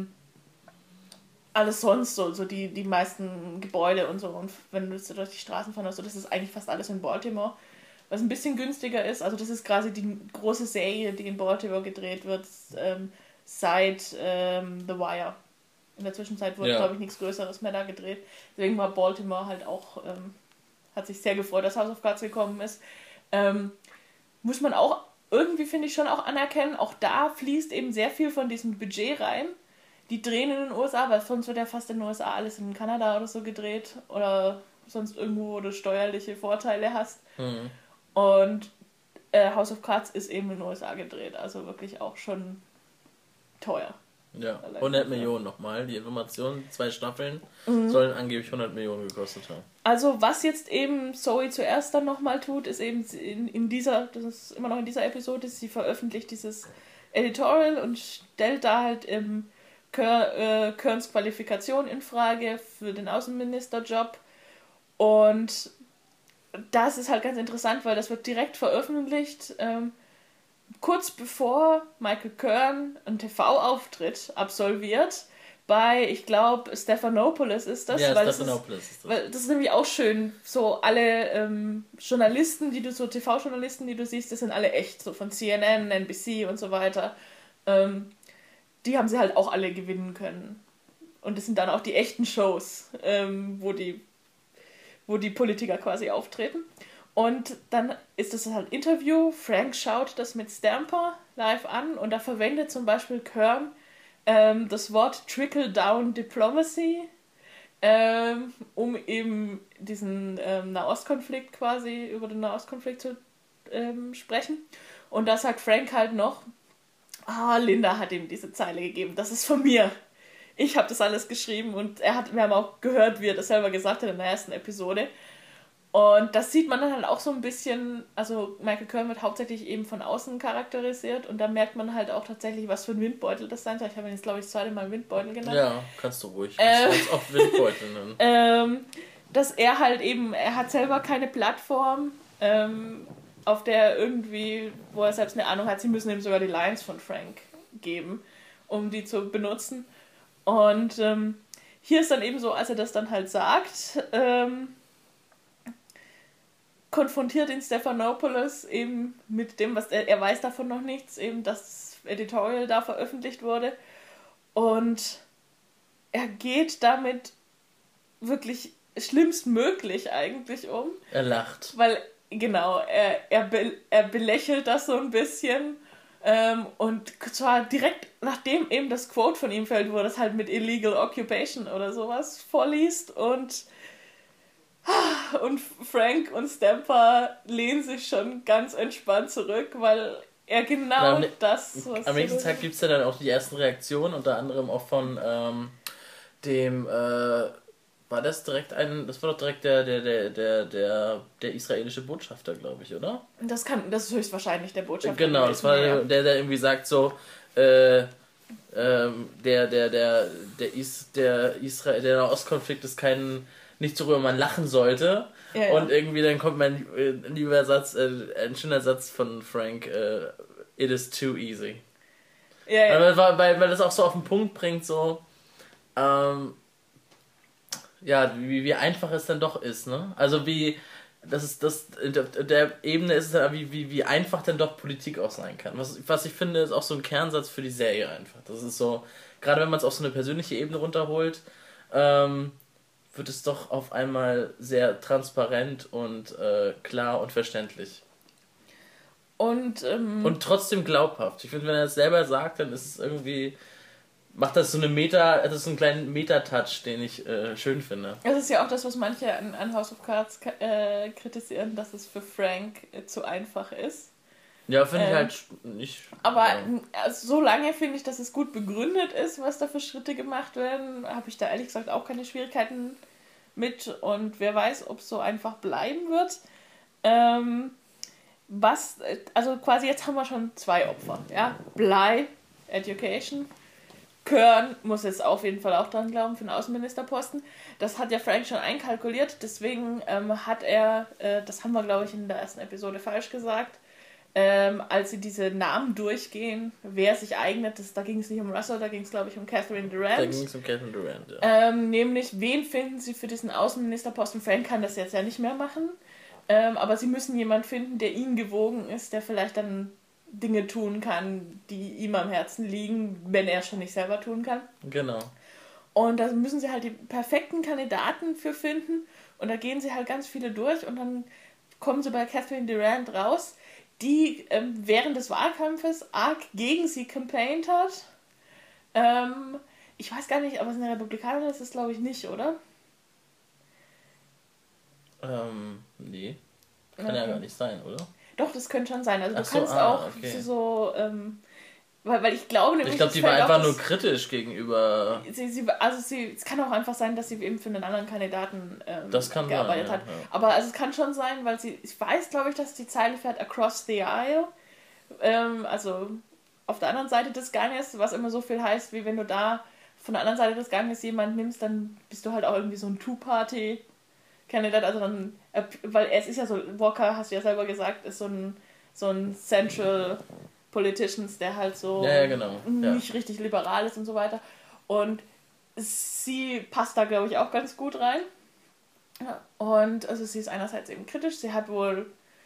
alles sonst, so die meisten Gebäude und so, und wenn du durch die Straßen fahren, also das ist eigentlich fast alles in Baltimore. Was ein bisschen günstiger ist, also das ist quasi die große Serie, die in Baltimore gedreht wird, seit The Wire. In der Zwischenzeit wurde, glaube ich, nichts Größeres mehr da gedreht. Deswegen war Baltimore halt auch, hat sich sehr gefreut, dass House of Cards gekommen ist. Muss man auch irgendwie, finde ich, schon auch anerkennen, auch da fließt eben sehr viel von diesem Budget rein. Die drehen in den USA, weil sonst wird ja fast in den USA alles in Kanada oder so gedreht oder sonst irgendwo, wo du steuerliche Vorteile hast. Mhm. Und House of Cards ist eben in den USA gedreht, also wirklich auch schon teuer. Ja, 100 Millionen nochmal. Die Informationen, 2 Staffeln, sollen angeblich 100 Millionen gekostet haben. Also was jetzt eben Zoe zuerst dann nochmal tut, ist eben in dieser, das ist immer noch in dieser Episode, sie veröffentlicht dieses Editorial und stellt da halt Kerns Qualifikation in Frage für den Außenministerjob. Und das ist halt ganz interessant, weil das wird direkt veröffentlicht, kurz bevor Michael Kern einen TV-Auftritt absolviert bei, ich glaube, Stephanopoulos ist das. Ja, weil Stephanopoulos ist das. Weil das ist nämlich auch schön, so alle Journalisten, TV-Journalisten, die du siehst, das sind alle echt, so von CNN, NBC und so weiter. Die haben sie halt auch alle gewinnen können. Und das sind dann auch die echten Shows, wo die Politiker quasi auftreten. Und dann ist das halt Interview. Frank schaut das mit Stamper live an und da verwendet zum Beispiel Kern das Wort Trickle-Down Diplomacy, um eben diesen Nahostkonflikt quasi, über den Nahostkonflikt zu sprechen. Und da sagt Frank halt noch, Linda hat ihm diese Zeile gegeben, das ist von mir. Ich habe das alles geschrieben und wir haben auch gehört, wie er das selber gesagt hat in der ersten Episode. Und das sieht man dann halt auch so ein bisschen, also Michael Kern wird hauptsächlich eben von außen charakterisiert und da merkt man halt auch tatsächlich, was für ein Windbeutel das sein soll. Ich habe ihn jetzt, glaube ich, das zweite Mal Windbeutel genannt. Ja, kannst du ruhig. Kannst auch Windbeutel nennen. Dass er halt eben, er hat selber keine Plattform, auf der irgendwie, wo er selbst eine Ahnung hat, sie müssen ihm sogar die Lines von Frank geben, um die zu benutzen. Und hier ist dann eben so, als er das dann halt sagt, konfrontiert ihn Stephanopoulos eben mit dem, was er weiß davon noch nichts, eben, dass das Editorial da veröffentlicht wurde. Und er geht damit wirklich schlimmstmöglich eigentlich um. Er lacht. Weil, genau, er belächelt das so ein bisschen. Und zwar direkt nachdem eben das Quote von ihm fällt, wo er das halt mit Illegal Occupation oder sowas vorliest und Frank und Stamper lehnen sich schon ganz entspannt zurück, weil er genau das... Was am nächsten Tag gibt es ja dann auch die ersten Reaktionen, unter anderem auch von dem... war das direkt das war doch direkt der israelische Botschafter, glaube ich, oder? Das ist höchstwahrscheinlich der Botschafter. Genau, das war der irgendwie sagt so, der Ostkonflikt ist kein nichts, worüber man lachen sollte. Ja. Und irgendwie dann kommt mein lieber Satz, ein schöner Satz von Frank, it is too easy. Ja. Weil das auch so auf den Punkt bringt, so, wie einfach es dann doch ist, ne? Also der Ebene ist es dann, wie einfach denn doch Politik auch sein kann. Was ich finde, ist auch so ein Kernsatz für die Serie einfach. Das ist so, gerade wenn man es auf so eine persönliche Ebene runterholt, wird es doch auf einmal sehr transparent und klar und verständlich. Und trotzdem glaubhaft. Ich finde, wenn er es selber sagt, dann ist es irgendwie, macht das so einen kleinen Meta-Touch, den ich schön finde. das ist ja auch das, was manche an House of Cards kritisieren, dass es für Frank zu einfach ist. Ja, finde ich halt nicht. Aber solange finde ich, dass es gut begründet ist, was da für Schritte gemacht werden, habe ich da ehrlich gesagt auch keine Schwierigkeiten mit. Und wer weiß, ob es so einfach bleiben wird. Also quasi jetzt haben wir schon 2 Opfer. Ja? Bly, Education. Kern muss jetzt auf jeden Fall auch dran glauben für den Außenministerposten. Das hat ja Frank schon einkalkuliert. Deswegen hat er, das haben wir glaube ich in der ersten Episode falsch gesagt, als sie diese Namen durchgehen, wer sich eignet, da ging es nicht um Russell, da ging es glaube ich um Catherine Durant. Da ging es um Catherine Durant, ja. Nämlich, wen finden sie für diesen Außenministerposten? Frank kann das jetzt ja nicht mehr machen, aber sie müssen jemanden finden, der ihnen gewogen ist, der vielleicht dann Dinge tun kann, die ihm am Herzen liegen, wenn er es schon nicht selber tun kann. Genau. Und da müssen sie halt die perfekten Kandidaten für finden und da gehen sie halt ganz viele durch und dann kommen sie bei Catherine Durant raus, die während des Wahlkampfes arg gegen sie campaigned hat. Ich weiß gar nicht, aber es ist eine Republikanerin, das ist glaube ich nicht, oder? Nee. Kann ja gar nicht sein, oder? Doch, das könnte schon sein. Also du Ach so, kannst auch okay. so, weil ich glaube nämlich... Ich glaube, die war einfach nur kritisch gegenüber... Es kann auch einfach sein, dass sie eben für einen anderen Kandidaten gearbeitet hat. Ja. Aber es kann schon sein, weil ich weiß, glaube ich, dass die Zeile fährt across the aisle. Also auf der anderen Seite des Ganges, was immer so viel heißt, wie wenn du da von der anderen Seite des Ganges jemanden nimmst, dann bist du halt auch irgendwie so ein Two-Party-Kandidat. Also dann, weil es ist ja so, Walker, hast du ja selber gesagt, ist so ein Central Politicians, der halt so nicht richtig liberal ist und so weiter. Und sie passt da, glaube ich, auch ganz gut rein. Und also sie ist einerseits eben kritisch, sie hat wohl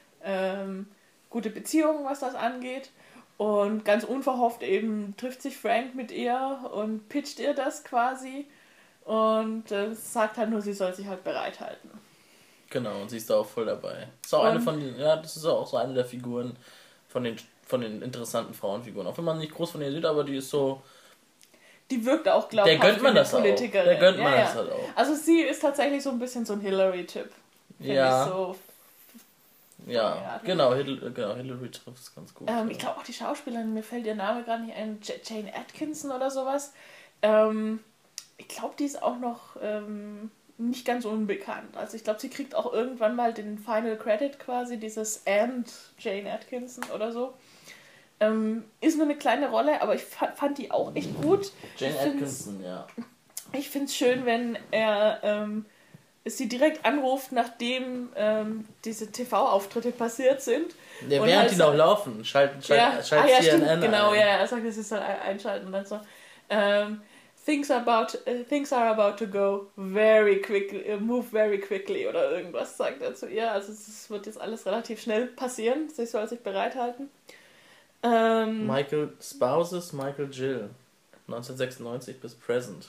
gute Beziehungen, was das angeht. Und ganz unverhofft eben trifft sich Frank mit ihr und pitcht ihr das quasi. Und sagt halt nur, sie soll sich halt bereithalten. Genau, und sie ist da auch voll dabei. Das ist auch das ist auch so eine der Figuren von den interessanten Frauenfiguren. Auch wenn man nicht groß von ihr sieht, aber die ist so... Die wirkt auch glaubhaft der gönnt man wie eine das Politikerin. Der gönnt man das halt auch. Also sie ist tatsächlich so ein bisschen so ein Hillary-Typ. Ja. Ich so. Ja, genau, Hillary trifft es ganz gut. Ich glaube auch die Schauspielerin, mir fällt ihr Name gerade nicht ein, Jane Atkinson oder sowas. Ich glaube, die ist auch noch nicht ganz unbekannt. Also ich glaube, sie kriegt auch irgendwann mal den Final Credit quasi, dieses And Jane Atkinson oder so. Ist nur eine kleine Rolle, aber ich fand die auch echt gut. Jane Atkinson, ja. Ich finde es schön, wenn er sie direkt anruft, nachdem diese TV-Auftritte passiert sind. Ja, während die noch laufen, schaltet CNN ein. Genau, ja, er sagt, sie soll einschalten und dann so things are about to go very quickly, move very quickly oder irgendwas sagt er zu ihr. Also es wird jetzt alles relativ schnell passieren, sie soll sich bereithalten. Michael Jill, 1996 bis present.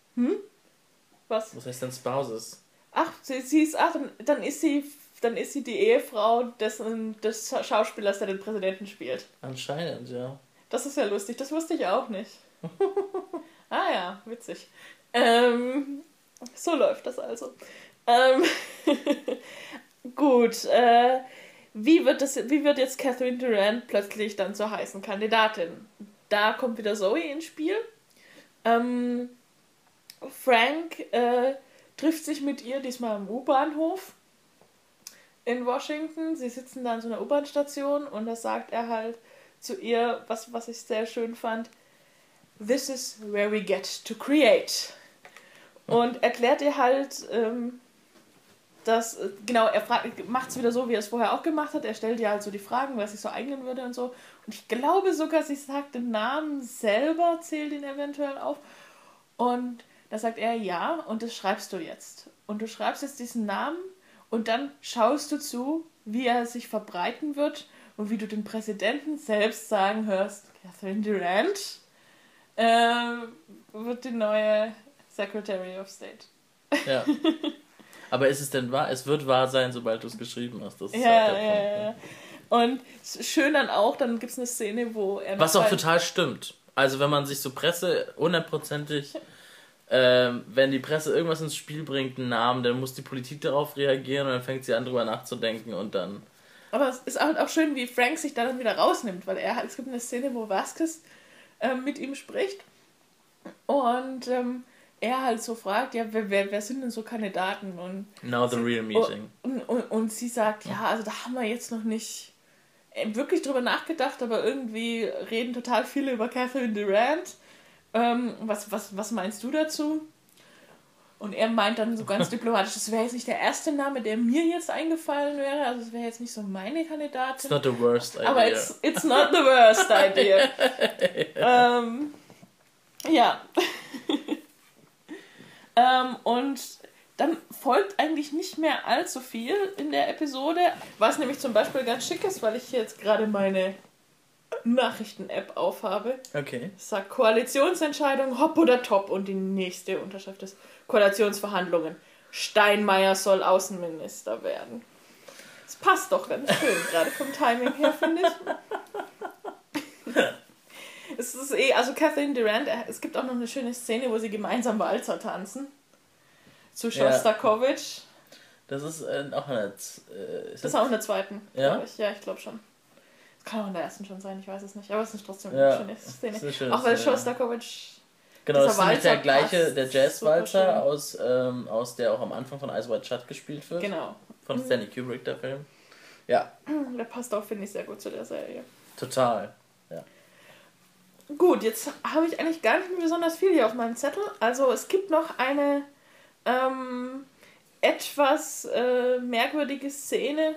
Was? Was heißt denn Spouses? Ach, dann ist sie die Ehefrau des Schauspielers, der den Präsidenten spielt. Anscheinend, ja. Das ist ja lustig, das wusste ich auch nicht. Ah ja, witzig. So läuft das also. Gut, wie wird jetzt Catherine Durant plötzlich dann zur heißen Kandidatin? Da kommt wieder Zoe ins Spiel. Frank trifft sich mit ihr diesmal am U-Bahnhof in Washington. Sie sitzen da an so einer U-Bahn-Station und da sagt er halt zu ihr, was ich sehr schön fand, "This is where we get to create." Und erklärt ihr halt, dass, genau, er macht es wieder so, wie er es vorher auch gemacht hat. Er stellt ja halt so die Fragen, was sich so eignen würde und so. Und ich glaube sogar, sie sagt den Namen selber, zählt ihn eventuell auf. Und da sagt er, ja, und das schreibst du jetzt. Und du schreibst jetzt diesen Namen und dann schaust du zu, wie er sich verbreiten wird und wie du den Präsidenten selbst sagen hörst, Catherine Durant wird die neue Secretary of State. Ja. Aber ist es denn wahr? Es wird wahr sein, sobald du es geschrieben hast. Das ist Ja, halt der Punkt. Und schön dann auch, dann gibt es eine Szene, wo er... Was auch total stimmt. Also wenn man sich so Presse hundertprozentig, wenn die Presse irgendwas ins Spiel bringt, einen Namen, dann muss die Politik darauf reagieren und dann fängt sie an, drüber nachzudenken und dann... Aber es ist halt auch schön, wie Frank sich da dann wieder rausnimmt, weil es gibt eine Szene, wo Vasquez mit ihm spricht und er halt so fragt, ja, wer sind denn so Kandidaten? Und Now the real meeting. Und sie sagt, ja, also da haben wir jetzt noch nicht wirklich drüber nachgedacht, aber irgendwie reden total viele über Catherine Durant. Was meinst du dazu? Und er meint dann so ganz diplomatisch, das wäre jetzt nicht der erste Name, der mir jetzt eingefallen wäre, also es wäre jetzt nicht so meine Kandidatin. It's not the worst idea. Aber it's not the worst idea. Ja. Und dann folgt eigentlich nicht mehr allzu viel in der Episode, was nämlich zum Beispiel ganz schick ist, weil ich hier jetzt gerade meine Nachrichten-App aufhabe. Okay. Es sagt Koalitionsentscheidung, hopp oder top, und die nächste Unterschrift ist Koalitionsverhandlungen. Steinmeier soll Außenminister werden. Das passt doch ganz schön, gerade vom Timing her, finde ich. Es ist also Catherine Durant, es gibt auch noch eine schöne Szene, wo sie gemeinsam Walzer tanzen. Zu Shostakovich. Das ist auch in der... das ist auch in der zweiten, ja? glaube ich. Ja, ich glaube schon. Das kann auch in der ersten schon sein, ich weiß es nicht. Aber es ist trotzdem eine schöne Szene. Eine schöne auch weil Shostakovich... Genau, das ist nämlich der gleiche, der Jazzwalzer aus der auch am Anfang von Eyes Wide Shut gespielt wird. Genau. Von Stanley Kubrick, der Film. Ja. Der passt auch, finde ich, sehr gut zu der Serie. Total, ja. Gut, jetzt habe ich eigentlich gar nicht mehr besonders viel hier auf meinem Zettel. Also es gibt noch eine etwas merkwürdige Szene,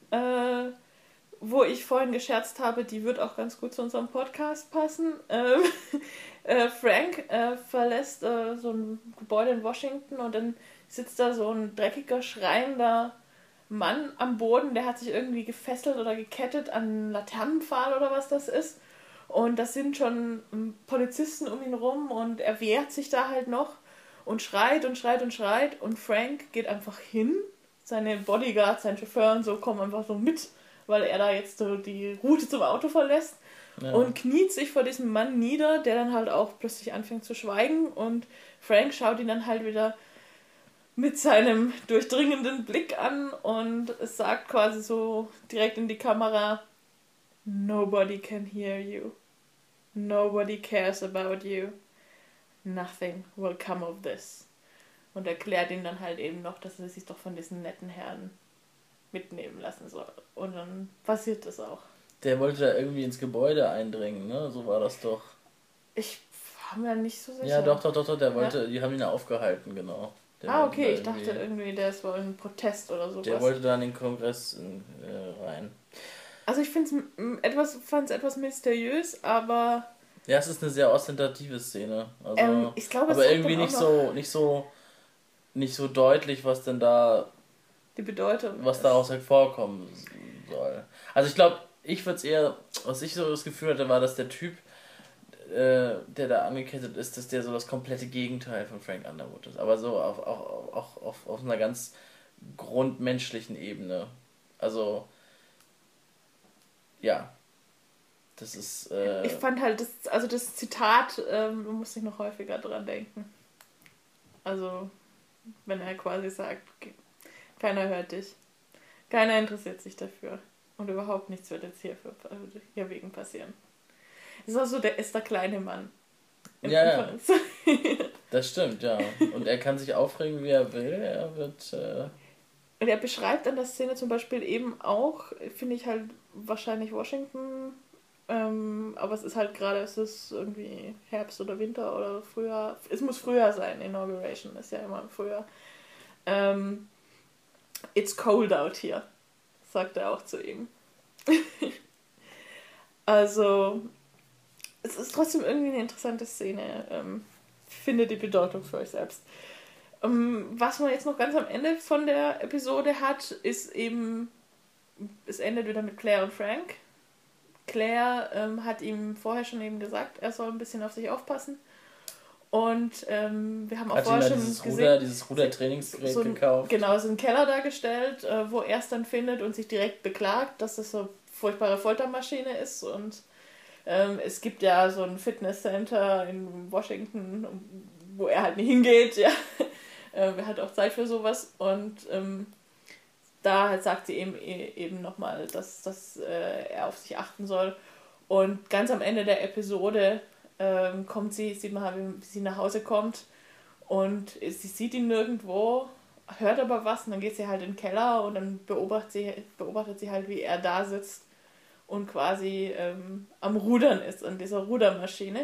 wo ich vorhin gescherzt habe, die wird auch ganz gut zu unserem Podcast passen. Frank verlässt so ein Gebäude in Washington und dann sitzt da so ein dreckiger, schreiender Mann am Boden, der hat sich irgendwie gefesselt oder gekettet an einen Laternenpfahl oder was das ist. Und das sind schon Polizisten um ihn rum und er wehrt sich da halt noch und schreit und schreit und schreit und Frank geht einfach hin. Seine Bodyguards, sein Chauffeur und so kommen einfach so mit, weil er da jetzt so die Route zum Auto verlässt. Ja. Und kniet sich vor diesem Mann nieder, der dann halt auch plötzlich anfängt zu schweigen und Frank schaut ihn dann halt wieder mit seinem durchdringenden Blick an und es sagt quasi so direkt in die Kamera: Nobody can hear you. Nobody cares about you. Nothing will come of this. Und erklärt ihm dann halt eben noch, dass er sich doch von diesen netten Herren mitnehmen lassen soll. Und dann passiert das auch. Der wollte da irgendwie ins Gebäude eindringen, ne? So war das doch. Ich war mir nicht so sicher. Ja, doch, der wollte, die haben ihn aufgehalten, genau. Okay, ich dachte irgendwie, der ist wohl ein Protest oder sowas. Der wollte da in den Kongress rein. Also ich fand es etwas mysteriös, aber... Ja, es ist eine sehr ostentative Szene. Also, ich glaube, aber irgendwie nicht so deutlich, was denn da... Die Bedeutung. Was daraus halt vorkommen soll. Also ich glaube, was ich so das Gefühl hatte, war, dass der Typ, der da angekettet ist, dass der so das komplette Gegenteil von Frank Underwood ist. Aber so auf einer ganz grundmenschlichen Ebene. Also, ja. Das ist... ich fand halt, das Zitat, muss ich noch häufiger dran denken. Also, wenn er quasi sagt, okay, keiner hört dich. Keiner interessiert sich dafür. Und überhaupt nichts wird jetzt hier wegen passieren. Das ist auch so, der ist der kleine Mann. Ja. Das stimmt, ja. Und er kann sich aufregen, wie er will. Er wird... Und er beschreibt an der Szene zum Beispiel eben auch, finde ich halt wahrscheinlich Washington, aber es ist halt gerade, es ist irgendwie Herbst oder Winter oder Frühjahr. Es muss Frühjahr sein, Inauguration ist ja immer im Frühjahr. It's cold out here, sagt er auch zu ihm. Also, es ist trotzdem irgendwie eine interessante Szene. Findet die Bedeutung für euch selbst. Was man jetzt noch ganz am Ende von der Episode hat, ist eben, es endet wieder mit Claire und Frank. Claire hat ihm vorher schon eben gesagt, er soll ein bisschen auf sich aufpassen. Und wir haben auch vorher schon gesehen, dieses Rudertrainingsgerät gekauft. Genau, so einen Keller dargestellt, wo er es dann findet und sich direkt beklagt, dass das so eine furchtbare Foltermaschine ist. Und es gibt ja so ein Fitnesscenter in Washington, wo er halt nicht hingeht. Ja. Er hat auch Zeit für sowas. Und da sagt sie eben nochmal, dass er auf sich achten soll. Und ganz am Ende der Episode sieht man, wie sie nach Hause kommt und sie sieht ihn nirgendwo, hört aber was und dann geht sie halt in den Keller und dann beobachtet sie halt, wie er da sitzt und quasi am Rudern ist, an dieser Rudermaschine.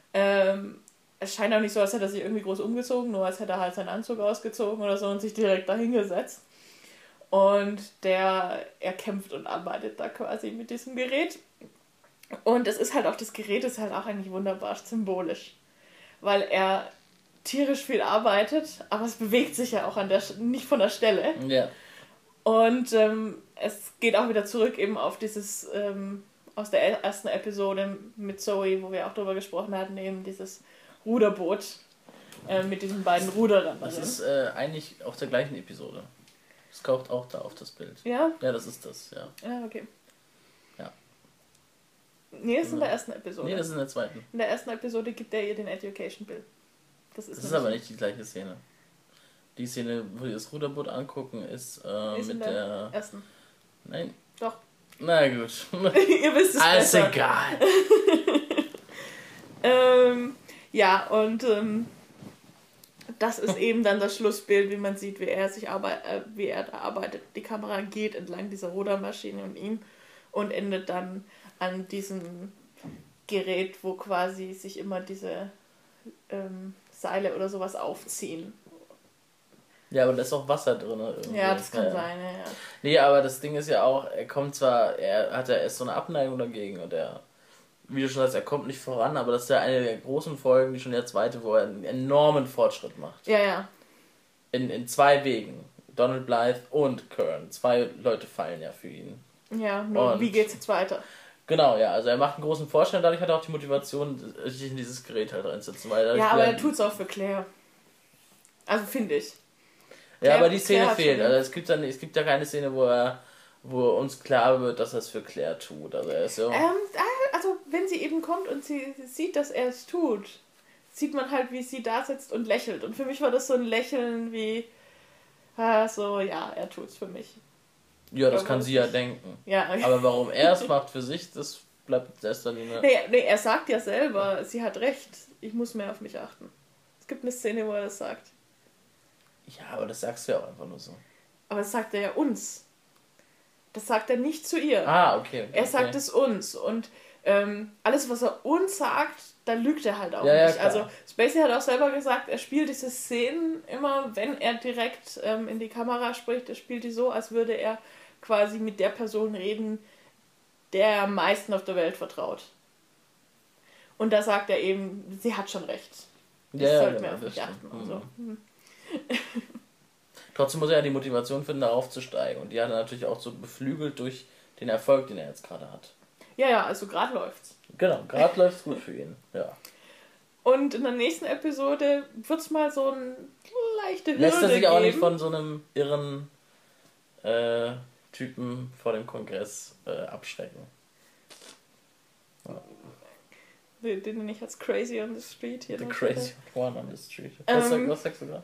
Es scheint auch nicht so, als hätte er sich irgendwie groß umgezogen, nur als hätte er halt seinen Anzug ausgezogen oder so und sich direkt da hingesetzt. Und er kämpft und arbeitet da quasi mit diesem Gerät. Und es ist halt auch, das Gerät ist halt auch eigentlich wunderbar symbolisch, weil er tierisch viel arbeitet, aber es bewegt sich ja auch nicht von der Stelle. Ja. Und es geht auch wieder zurück eben auf dieses, aus der ersten Episode mit Zoe, wo wir auch drüber gesprochen hatten, eben dieses Ruderboot mit diesen beiden Ruderern. Das ist eigentlich auf der gleichen Episode. Es taucht auch da auf das Bild. Ja? Ja, das ist das, ja. Ja, okay. Ja. Nee, das ist in der ersten Episode. Nee, das ist in der zweiten. In der ersten Episode gibt er ihr den Education Bill. Das ist aber nicht die gleiche Szene. Die Szene, wo wir das Ruderboot angucken, ist ist mit in der ersten. Nein. Doch. Na gut. Ihr wisst es Alles besser. egal. Ja, und das ist eben dann das Schlussbild, wie man sieht, wie er da arbeitet. Die Kamera geht entlang dieser Rudermaschine und ihm und endet dann an diesem Gerät, wo quasi sich immer diese Seile oder sowas aufziehen. Ja, aber da ist auch Wasser drin. Irgendwie. Ja, das kann sein, ja. Nee, aber das Ding ist ja auch, er hat ja erst so eine Abneigung dagegen und wie du schon sagst, er kommt nicht voran, aber das ist ja eine der großen Folgen, die schon der zweite, wo er einen enormen Fortschritt macht. Ja, ja. In zwei Wegen. Donald Blythe und Kern. 2 Leute fallen ja für ihn. Ja, nur wie geht's jetzt weiter? Genau, ja, also er macht einen großen Fortschritt und dadurch hat er auch die Motivation, sich in dieses Gerät halt reinzusetzen. Ja, aber er tut's auch für Claire. Also finde ich. Ja, aber die Szene fehlt. Also es gibt ja keine Szene, wo uns klar wird, dass er es für Claire tut. Also er ist so. Also wenn sie eben kommt und sie sieht, dass er es tut, sieht man halt, wie sie da sitzt und lächelt. Und für mich war das so ein Lächeln wie so, ja, er tut's für mich. Ja, das kann sie ja denken. Ja. Aber warum er es macht für sich, das bleibt erst dann. Nee, er sagt ja selber, sie hat recht, ich muss mehr auf mich achten. Es gibt eine Szene, wo er das sagt. Ja, aber das sagst du ja auch einfach nur so. Aber das sagt er ja uns. Das sagt er nicht zu ihr. Ah, okay. Er sagt es uns. Und alles, was er uns sagt, da lügt er halt auch ja, nicht. Ja, also Spacey hat auch selber gesagt, er spielt diese Szenen immer, wenn er direkt in die Kamera spricht, er spielt die so, als würde er quasi mit der Person reden, der er am meisten auf der Welt vertraut. Und da sagt er eben, sie hat schon recht. Ich sollte mehr auf mich achten. Und so. Trotzdem muss er ja die Motivation finden, da aufzusteigen. Und die hat er natürlich auch so beflügelt durch den Erfolg, den er jetzt gerade hat. Ja, also gerade läuft's. Genau, gerade läuft's gut für ihn. Ja. Und in der nächsten Episode wird's mal so eine leichte Hürde lässt er sich auch geben. nicht von so einem irren Typen vor dem Kongress abschrecken. Ja. Den nenne ich als Crazy on the Street hier. The Crazy One on the Street. Was sagst du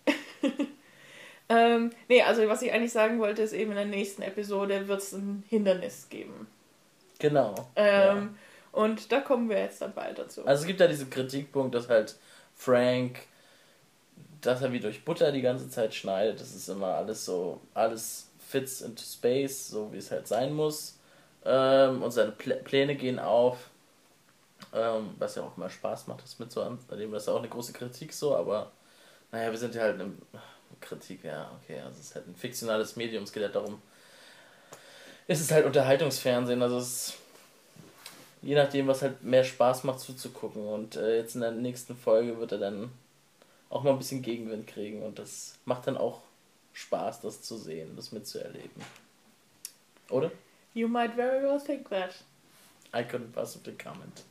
da? Nee, also was ich eigentlich sagen wollte, ist eben in der nächsten Episode wird es ein Hindernis geben. Genau. Und da kommen wir jetzt dann bald dazu. Also es gibt ja diesen Kritikpunkt, dass halt Frank, dass er wie durch Butter die ganze Zeit schneidet. Das ist immer alles fits into space, so wie es halt sein muss. Und seine Pläne gehen auf. Was ja auch immer Spaß macht, das mit so an. Das ist ja auch eine große Kritik so, aber naja, wir sind ja halt Kritik, ja, okay. Also es ist halt ein fiktionales Medium, es geht halt darum. Es ist halt Unterhaltungsfernsehen, also es ist je nachdem, was halt mehr Spaß macht zuzugucken. Und jetzt in der nächsten Folge wird er dann auch mal ein bisschen Gegenwind kriegen und das macht dann auch Spaß, das zu sehen, das mitzuerleben. Oder? You might very well think that. I couldn't possibly comment.